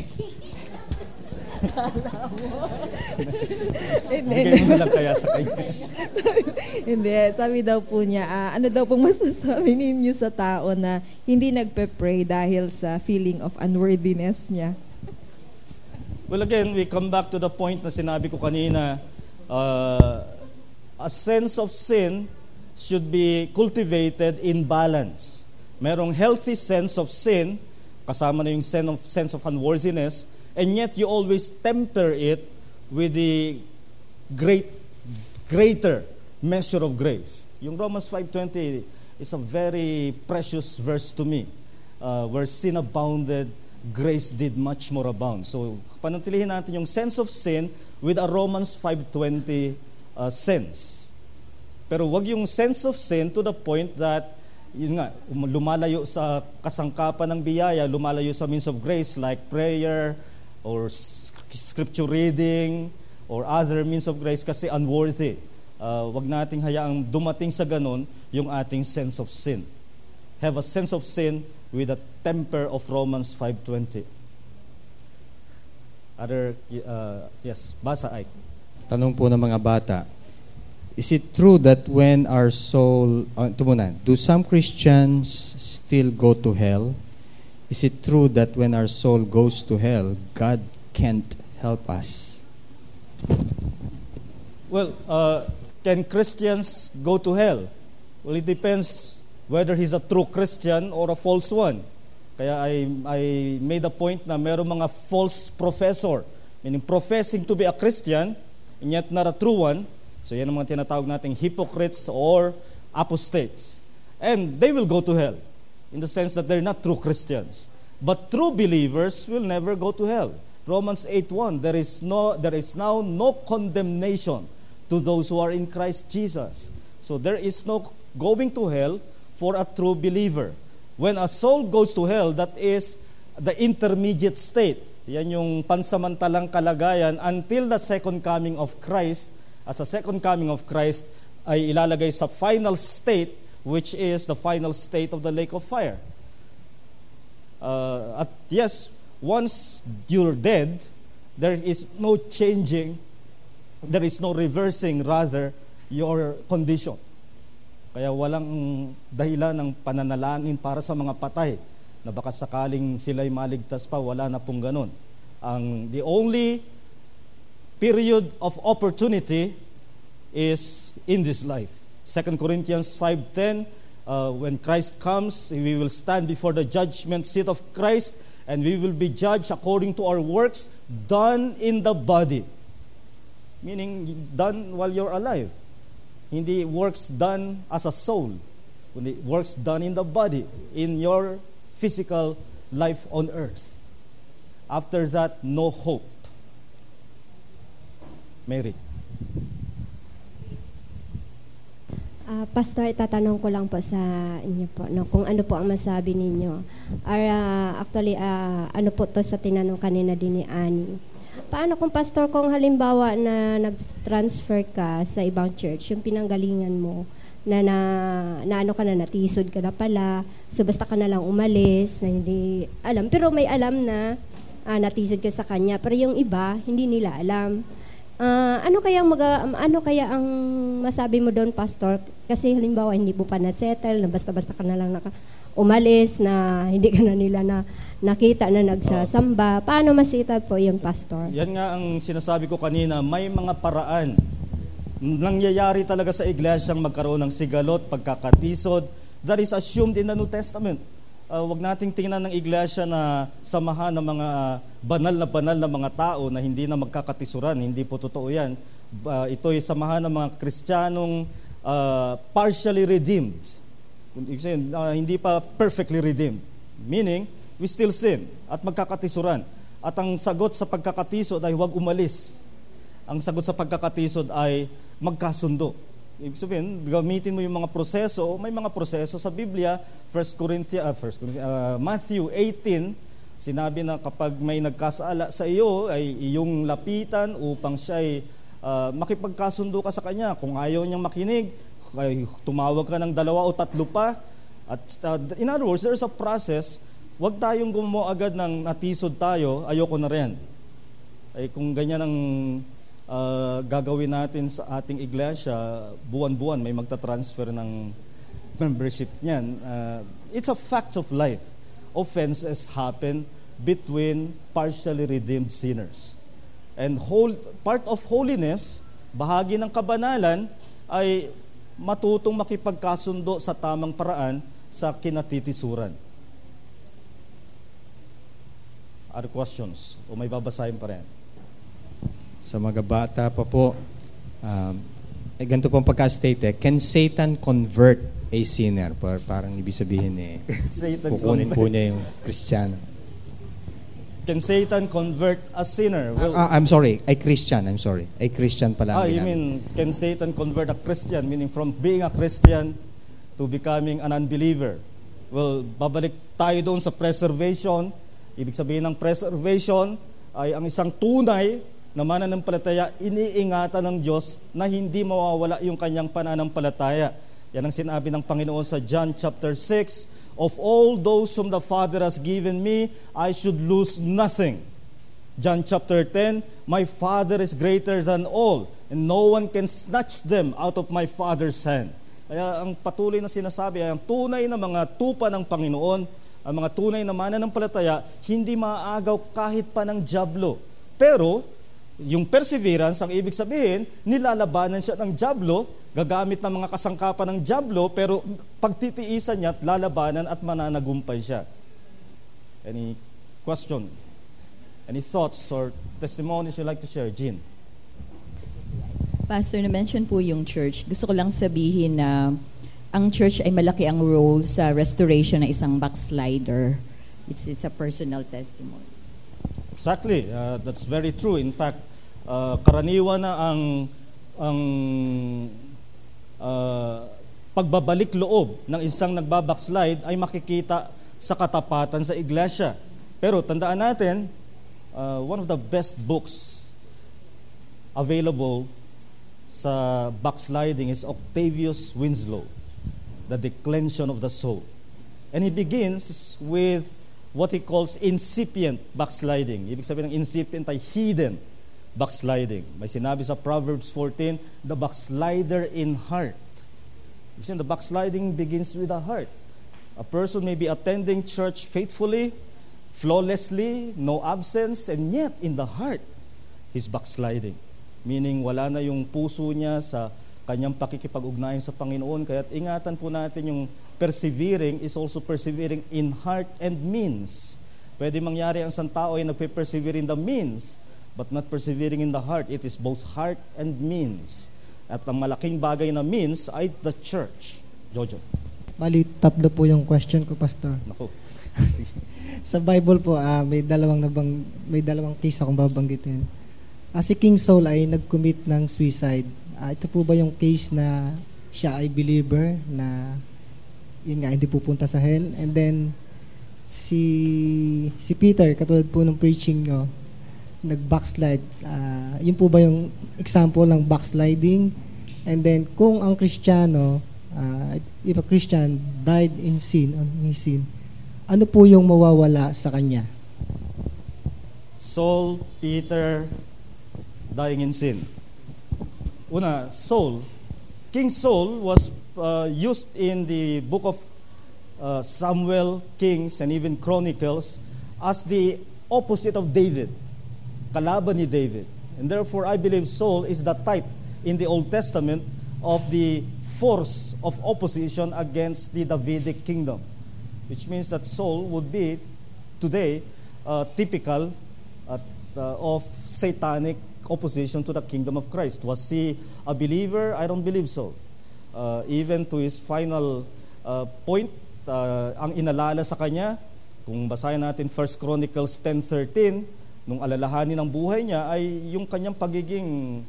Bigay mo lang kaya sa kanya. Hindi, sabi daw po niya, uh, ano daw pong masasabi ninyo sa tao na hindi nagpe-pray dahil sa feeling of unworthiness niya? Well, again, we come back to the point na sinabi ko kanina, uh, a sense of sin should be cultivated in balance. Merong healthy sense of sin, kasama na yung sense of, sense of unworthiness, and yet you always temper it with the great, greater measure of grace. Yung Romans five twenty is a very precious verse to me, uh, where sin abounded, grace did much more abound. So, panatilihin natin yung sense of sin with a Romans five twenty uh, sense. Pero wag yung sense of sin to the point that yun nga, lumalayo sa kasangkapan ng biyaya, lumalayo sa means of grace like prayer or scripture reading or other means of grace kasi unworthy. Uh, wag nating hayaang dumating sa ganun yung ating sense of sin. Have a sense of sin with a temper of Romans five twenty. Other, uh, yes, basa ay. Tanong po ng mga bata, is it true that when our soul, uh, tumunan, do some Christians still go to hell? Is it true that when our soul goes to hell, God can't help us? Well, uh, can Christians go to hell? Well, it depends whether he's a true Christian or a false one. Kaya I, I made a point na meron mga false professor, meaning professing to be a Christian, and yet not a true one. So yan ang mga tinatawag nating hypocrites or apostates. And they will go to hell in the sense that they're not true Christians. But true believers will never go to hell. Romans eight one, there is no there is now no condemnation to those who are in Christ Jesus. So there is no going to hell for a true believer. When a soul goes to hell, that is the intermediate state. Yan yung pansamantalang kalagayan until the second coming of Christ. At sa second coming of Christ ay ilalagay sa final state, which is the final state of the lake of fire. Uh, at yes, once you're dead, there is no changing, there is no reversing rather your condition. Kaya walang dahilan ng pananalangin para sa mga patay na baka sakaling sila'y maligtas pa, wala na pong ganun. Ang the only period of opportunity is in this life. Second Corinthians five ten, uh, when Christ comes, we will stand before the judgment seat of Christ, and we will be judged according to our works done in the body. Meaning, done while you're alive. Hindi works done as a soul. Kundi works done in the body, in your physical life on earth. After that, no hope. Mary. Uh, Pastor, itatanong ko lang po sa inyo po, no, kung ano po ang masabi ninyo. Or, uh, actually, uh, ano po to sa tinanong kanina din ni Annie. Paano kung pastor, kung halimbawa na nag-transfer ka sa ibang church, yung pinanggalingan mo, na, na, na ano ka na, natisod ka na pala, so basta ka na lang umalis, na hindi alam. Pero may alam na uh, natisod ka sa kanya, pero yung iba, hindi nila alam. Uh, ano kaya mag ano kaya ang masabi mo doon, pastor? Kasi halimbawa hindi mo pa na-settle, na basta-basta ka na lang naka umalis, na hindi ka na nila na nakita na nagsasamba. Paano masitag po yung pastor? Yan nga ang sinasabi ko kanina, may mga paraan. Nangyayari talaga sa iglesyang magkaroon ng sigalot, pagkakatisod. That is assumed in the New Testament. Uh, wag nating tingnan ng iglesia na samahan ng mga banal na banal na mga tao na hindi na magkakatisuran. Hindi po totoo yan. Uh, ito'y samahan ng mga Kristiyanong uh, partially redeemed. Uh, hindi pa perfectly redeemed. Meaning, we still sin at magkakatisuran. At ang sagot sa pagkakatisod ay huwag umalis. Ang sagot sa pagkakatisod ay magkasundo. Ibig sabihin, gamitin mo yung mga proseso. May mga proseso sa Biblia. First Corinthians, uh, First Corinthians uh, Matthew eighteen, sinabi na kapag may nagkasala sa iyo, ay iyong lapitan upang siya ay uh, makipagkasundo ka sa kanya. Kung ayaw niyang makinig, ay tumawag ka ng dalawa o tatlo pa. At uh, in other words, there's a process. Huwag tayong gumawa agad ng natisod tayo, ayoko na rin. Ay kung ganyan ang Uh, gagawin natin sa ating iglesia, buwan-buwan may magta-transfer ng membership niyan. Uh, it's a fact of life. Offenses happen between partially redeemed sinners. And whole, part of holiness, bahagi ng kabanalan, ay matutong makipagkasundo sa tamang paraan sa kinatitisuran. Other questions? O may babasahin pa rin? Sa mga bata pa po, um, eh, ganito pong pagka-state eh, can Satan convert a sinner? Par parang ibig sabihin eh, kukunin po niya yung Kristiyano. Can Satan convert a sinner? Well, uh, uh, I'm sorry, a Christian, I'm sorry. A Christian pala. Ah, you mean, can Satan convert a Christian? Meaning from being a Christian to becoming an unbeliever. Well, babalik tayo doon sa preservation. Ibig sabihin ng preservation ay ang isang tunay na mananampalataya, iniingatan ng Diyos na hindi mawawala yung kanyang pananampalataya. Yan ang sinabi ng Panginoon sa John chapter six, of all those whom the Father has given me, I should lose nothing. John chapter ten, my Father is greater than all, and no one can snatch them out of my Father's hand. Kaya ang patuloy na sinasabi ay ang tunay na mga tupa ng Panginoon, ang mga tunay na mananampalataya, hindi maaagaw kahit pa ng dyablo. Pero, yung perseverance, ang ibig sabihin, nilalabanan siya ng dyablo, gagamit ng mga kasangkapan ng dyablo, pero pagtitiisan niya at lalabanan at mananagumpay siya. Any question? Any thoughts or testimonies you'd like to share? Jean? Pastor, na-mention po yung church. Gusto ko lang sabihin na ang church ay malaki ang role sa restoration ng isang backslider. It's, it's a personal testimony. Exactly. Uh, that's very true. In fact, uh, karaniwan na ang ang uh, pagbabalik loob ng isang nagbabackslide ay makikita sa katapatan sa iglesia. Pero tandaan natin, uh, one of the best books available sa backsliding is Octavius Winslow, The Declension of the Soul. And he begins with what he calls incipient backsliding. Ibig sabihin ng incipient ay hidden backsliding. May sinabi sa Proverbs fourteen, the backslider in heart. Ibig sabihin, the backsliding begins with the heart. A person may be attending church faithfully, flawlessly, no absence, and yet in the heart, he's backsliding. Meaning, wala na yung puso niya sa kanyang pakikipag-ugnayan sa Panginoon. Kaya't ingatan po natin yung persevering is also persevering in heart and means. Pwede mangyari ang isang tao ay nagpe-persevere in the means, but not persevering in the heart. It is both heart and means. At ang malaking bagay na means ay the church. Jojo. Bali, tatlo po yung question ko, Pastor. Naku. Sa Bible po, uh, may dalawang nabang, may dalawang case akong babanggitin. Uh, si King Saul ay nag-commit ng suicide. Uh, ito po ba yung case na siya ay believer na yun nga, hindi pupunta sa hell? And then, si si Peter, katulad po ng preaching nyo, nag-backslide. Uh, yun po ba yung example ng backsliding? And then, kung ang Kristiyano, uh, if a Christian died in sin, on his sin, ano po yung mawawala sa kanya? Saul, Peter, dying in sin. Una, Saul. King Saul was uh, used in the book of uh, Samuel, Kings, and even Chronicles as the opposite of David, kalaban ni David. And therefore, I believe Saul is the type in the Old Testament of the force of opposition against the Davidic kingdom, which means that Saul would be today uh, typical uh, uh, of satanic opposition to the kingdom of Christ. Was he a believer? I don't believe so. Uh, even to his final uh, point, uh, ang inalala sa kanya, kung basahin natin First Chronicles ten thirteen, nung alalahanin ng buhay niya ay yung kanyang pagiging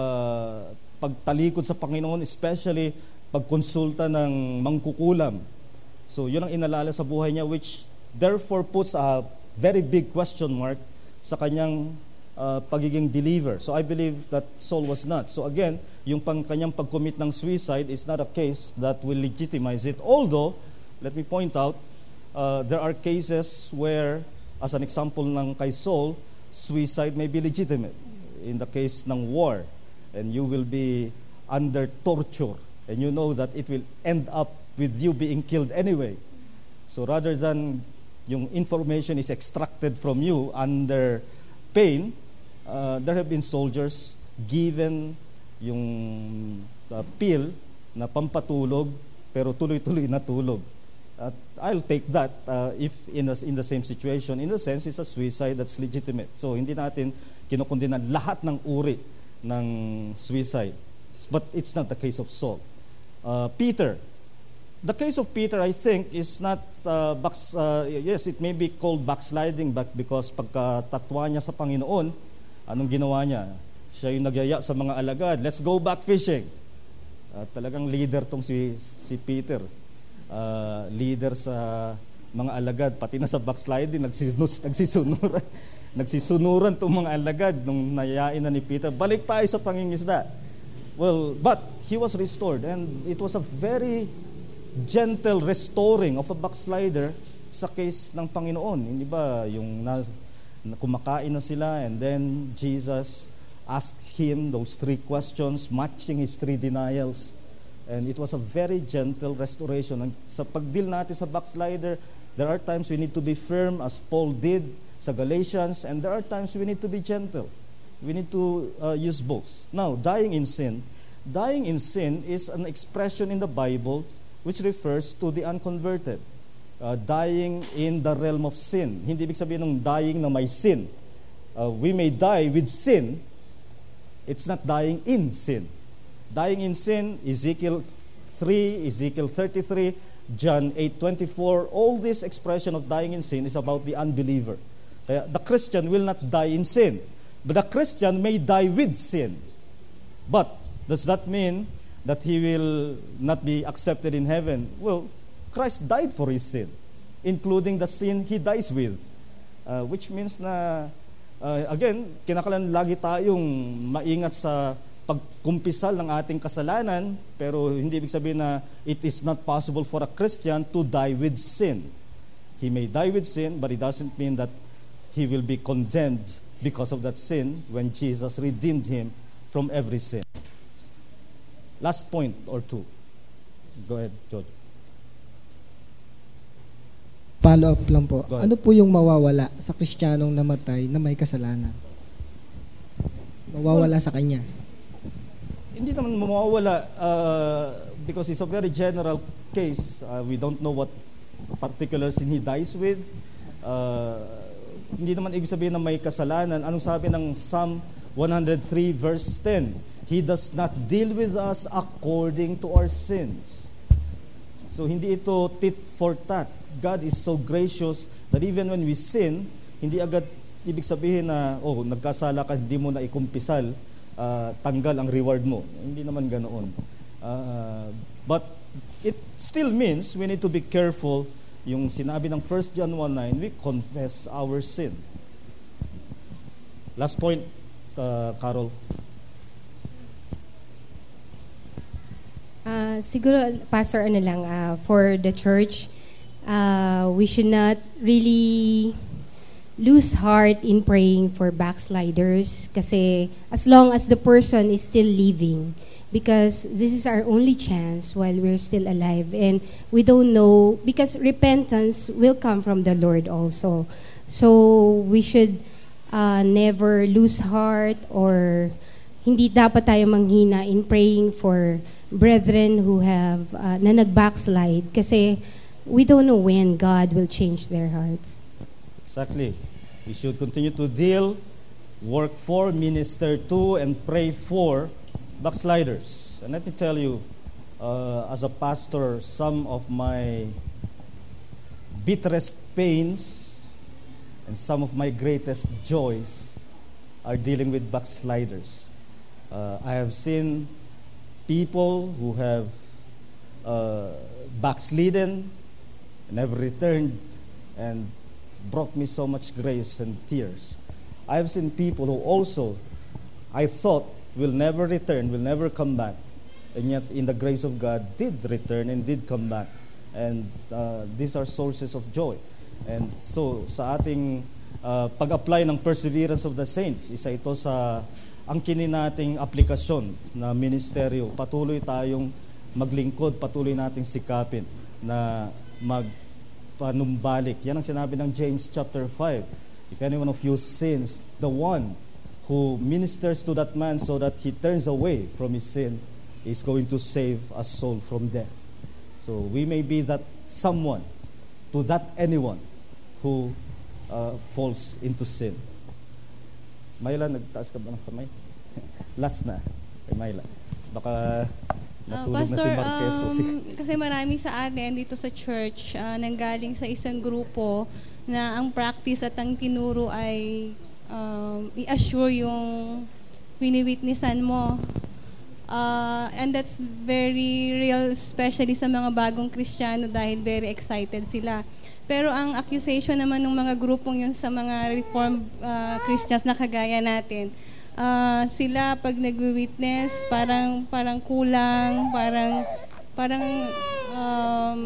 uh, pagtalikod sa Panginoon, especially pagkonsulta ng mangkukulam. So yun ang inalala sa buhay niya, which therefore puts a very big question mark sa kanyang uh, pagiging believer. So I believe that Saul was not. So again, yung pang kanyang pag-commit ng suicide is not a case that will legitimize it. Although, let me point out, uh, there are cases where, as an example ng kay Saul, suicide may be legitimate. In the case ng war, and you will be under torture, and you know that it will end up with you being killed anyway. So rather than yung information is extracted from you under pain, uh, there have been soldiers given yung uh, pill na pampatulog pero tuloy-tuloy na tulog. At I'll take that uh, if in, a, in the same situation. In a sense, it's a suicide that's legitimate. So hindi natin kinukundinan lahat ng uri ng suicide. But it's not the case of Saul. Uh, Peter. The case of Peter, I think, is not, uh, backs, uh, yes, it may be called backsliding, but because pagkatatwa niya sa Panginoon, anong ginawa niya? Siya yung nagyaya sa mga alagad, let's go back fishing. Uh, talagang leader tong si, si Peter. Uh, leader sa mga alagad, pati na sa backsliding, nagsisunus, nagsisunuran. Nagsisunuran itong mga alagad nung nayayain na ni Peter. Balik tayo sa pangingisda. Well, but he was restored, and it was a very gentle restoring of a backslider sa case ng Panginoon. Hindi ba yung na, na kumakain na sila, and then Jesus asked him those three questions, matching his three denials. And it was a very gentle restoration. And sa pagdeal natin sa backslider, there are times we need to be firm, as Paul did sa Galatians, and there are times we need to be gentle. We need to uh, use both. Now, dying in sin. Dying in sin is an expression in the Bible which refers to the unconverted. Uh, dying in the realm of sin. Hindi ibig sabihin ng dying na may sin. Uh, we may die with sin. It's not dying in sin. Dying in sin, Ezekiel three, Ezekiel thirty-three, John eight twenty-four, all this expression of dying in sin is about the unbeliever. Kaya the Christian will not die in sin. But the Christian may die with sin. But does that mean that he will not be accepted in heaven? Well, Christ died for his sin, including the sin he dies with. Uh, which means na, uh, again, kinakailangan lagi tayong maingat sa pagkumpisal ng ating kasalanan, pero hindi ibig sabihin na it is not possible for a Christian to die with sin. He may die with sin, but it doesn't mean that he will be condemned because of that sin when Jesus redeemed him from every sin. Last point or two. Go ahead, George. Follow up lang po. Ano po yung mawawala sa Kristiyanong namatay na may kasalanan? Mawawala well, sa kanya? Hindi naman mawawala. Uh, because it's a very general case. Uh, we don't know what particular sin he dies with. Uh, hindi naman ibig sabihin na may kasalanan. Anong sabi ng Psalm one oh three verse ten? He does not deal with us according to our sins. So hindi ito tit for tat. God is so gracious that even when we sin, hindi agad ibig sabihin na, oh, nagkasala ka, hindi mo na ikumpisal, uh, tanggal ang reward mo. Hindi naman ganoon. Uh, but it still means we need to be careful. Yung sinabi ng First John one nine, we confess our sin. Last point, uh, Carol. Uh, siguro, Pastor, ano lang, uh, for the church, uh, we should not really lose heart in praying for backsliders kasi as long as the person is still living, because this is our only chance while we're still alive, and we don't know, because repentance will come from the Lord also. So we should uh, never lose heart, or hindi dapat tayo manghina in praying for brethren who have uh, na nag-backslide, kasi we don't know when God will change their hearts. Exactly. We should continue to deal, work for, minister to, and pray for backsliders. And let me tell you, uh, as a pastor, some of my bitterest pains and some of my greatest joys are dealing with backsliders. Uh, I have seen people who have uh, backslidden and have returned and brought me so much grace and tears. I have seen people who also I thought will never return, will never come back, and yet in the grace of God did return and did come back. And uh, these are sources of joy. And so sa ating uh, pag-apply ng perseverance of the saints, isa ito sa angkinin nating aplikasyon na ministeryo. Patuloy tayong maglingkod, patuloy nating sikapin na magpanumbalik. Yan ang sinabi ng James chapter five. If any one of you sins, the one who ministers to that man so that he turns away from his sin is going to save a soul from death. So we may be that someone to that anyone who uh, falls into sin. Myla, nagtaas ka ba ng kamay? Last na, kay Myla. Baka natulog uh, Pastor, na si Marquez. Um, kasi marami sa atin dito sa church uh, nanggaling sa isang grupo na ang practice at ang tinuro ay um, i-assure yung wini-witnessan mo. Uh, and that's very real, especially sa mga bagong Kristiyano dahil very excited sila. Pero ang accusation naman ng mga grupong yun sa mga Reformed uh, Christians na kagaya natin, uh, sila pag nag-witness, parang parang kulang, parang parang um,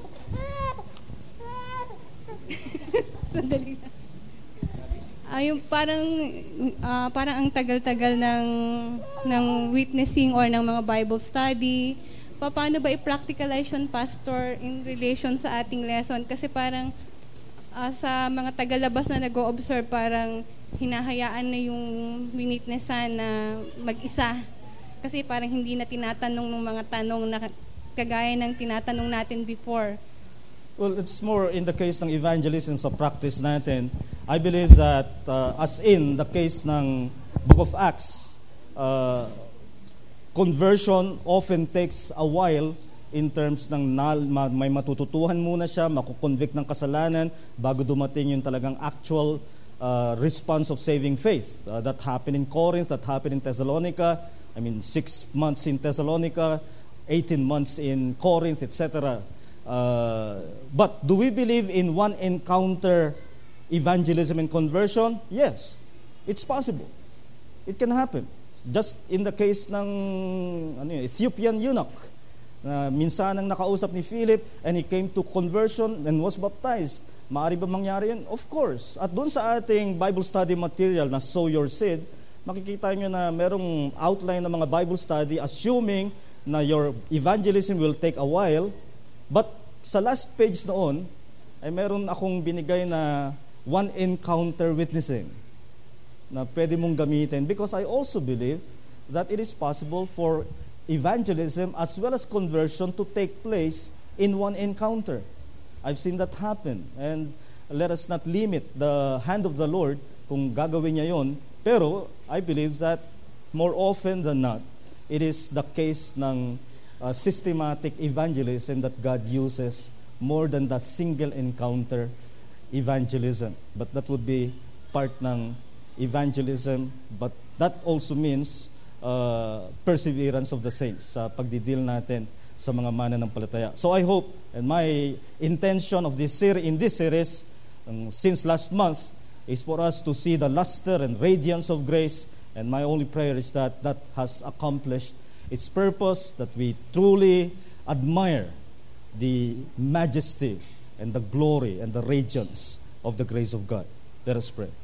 sandali lang. Uh, yung parang uh, parang ang tagal-tagal ng ng witnessing or ng mga Bible study. Paano ba i-practicalize yun, Pastor, in relation sa ating lesson? Kasi parang uh, sa mga tagalabas na nag-o-observe, parang hinahayaan na yung winitnessan na mag-isa. Kasi parang hindi na tinatanong ng mga tanong na kagaya ng tinatanong natin before. Well, it's more in the case ng evangelism sa practice natin. I believe that uh, as in the case ng Book of Acts, uh, conversion often takes a while in terms ng na, ma, may matututuhan muna siya, makukonvict ng kasalanan bago dumating yung talagang actual uh, response of saving faith. Uh, that happened in Corinth, that happened in Thessalonica. I mean, six months in Thessalonica, eighteen months in Corinth, et cetera. Uh, but do we believe in one encounter evangelism and conversion? Yes, it's possible. It can happen. Just in the case ng ano yun, Ethiopian eunuch, na minsan ang nakausap ni Philip and he came to conversion and was baptized. Maaari ba mangyari yan? Of course. At doon sa ating Bible study material na Sow Your Seed, makikita nyo na merong outline ng mga Bible study assuming na your evangelism will take a while. But sa last page noon, ay meron akong binigay na one encounter witnessing na pwede mong gamitin, because I also believe that it is possible for evangelism as well as conversion to take place in one encounter. I've seen that happen. And let us not limit the hand of the Lord kung gagawin niya yon. Pero I believe that more often than not, it is the case ng uh, systematic evangelism that God uses more than the single encounter evangelism. But that would be part ng evangelism. But that also means uh, perseverance of the saints sa pagdidil natin sa mga mananampalataya. So I hope, and my intention of this series, in this series, um, since last month, is for us to see the luster and radiance of grace. And my only prayer is that that has accomplished its purpose, that we truly admire the majesty and the glory and the radiance of the grace of God. Let us pray.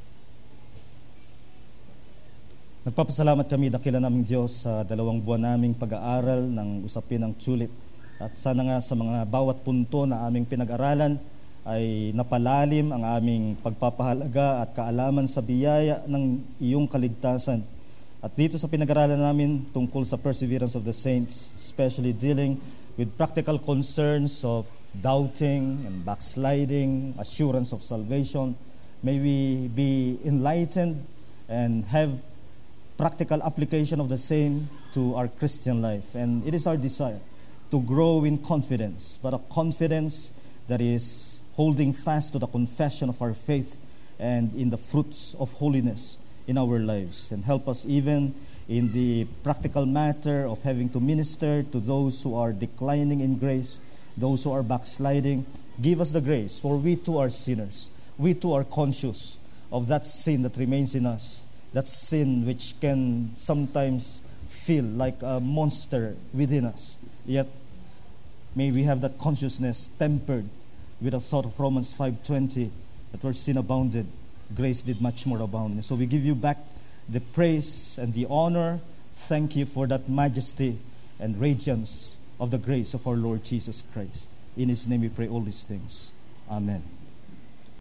Nagpapasalamat kami, dakila naming Diyos, sa dalawang buwan naming pag-aaral ng usapin ng tulip. At sana nga sa mga bawat punto na aming pinag-aralan ay napalalim ang aming pagpapahalaga at kaalaman sa biyaya ng iyong kaligtasan. At dito sa pinag-aralan namin tungkol sa perseverance of the saints, especially dealing with practical concerns of doubting and backsliding, assurance of salvation, may we be enlightened and have practical application of the same to our Christian life. And it is our desire to grow in confidence, but a confidence that is holding fast to the confession of our faith and in the fruits of holiness in our lives. And help us even in the practical matter of having to minister to those who are declining in grace, those who are backsliding. Give us the grace, for we too are sinners. We too are conscious of that sin that remains in us, that sin which can sometimes feel like a monster within us. Yet, may we have that consciousness tempered with the thought of Romans five twenty, that where sin abounded, grace did much more abound. And so we give you back the praise and the honor. Thank you for that majesty and radiance of the grace of our Lord Jesus Christ. In His name we pray all these things. Amen.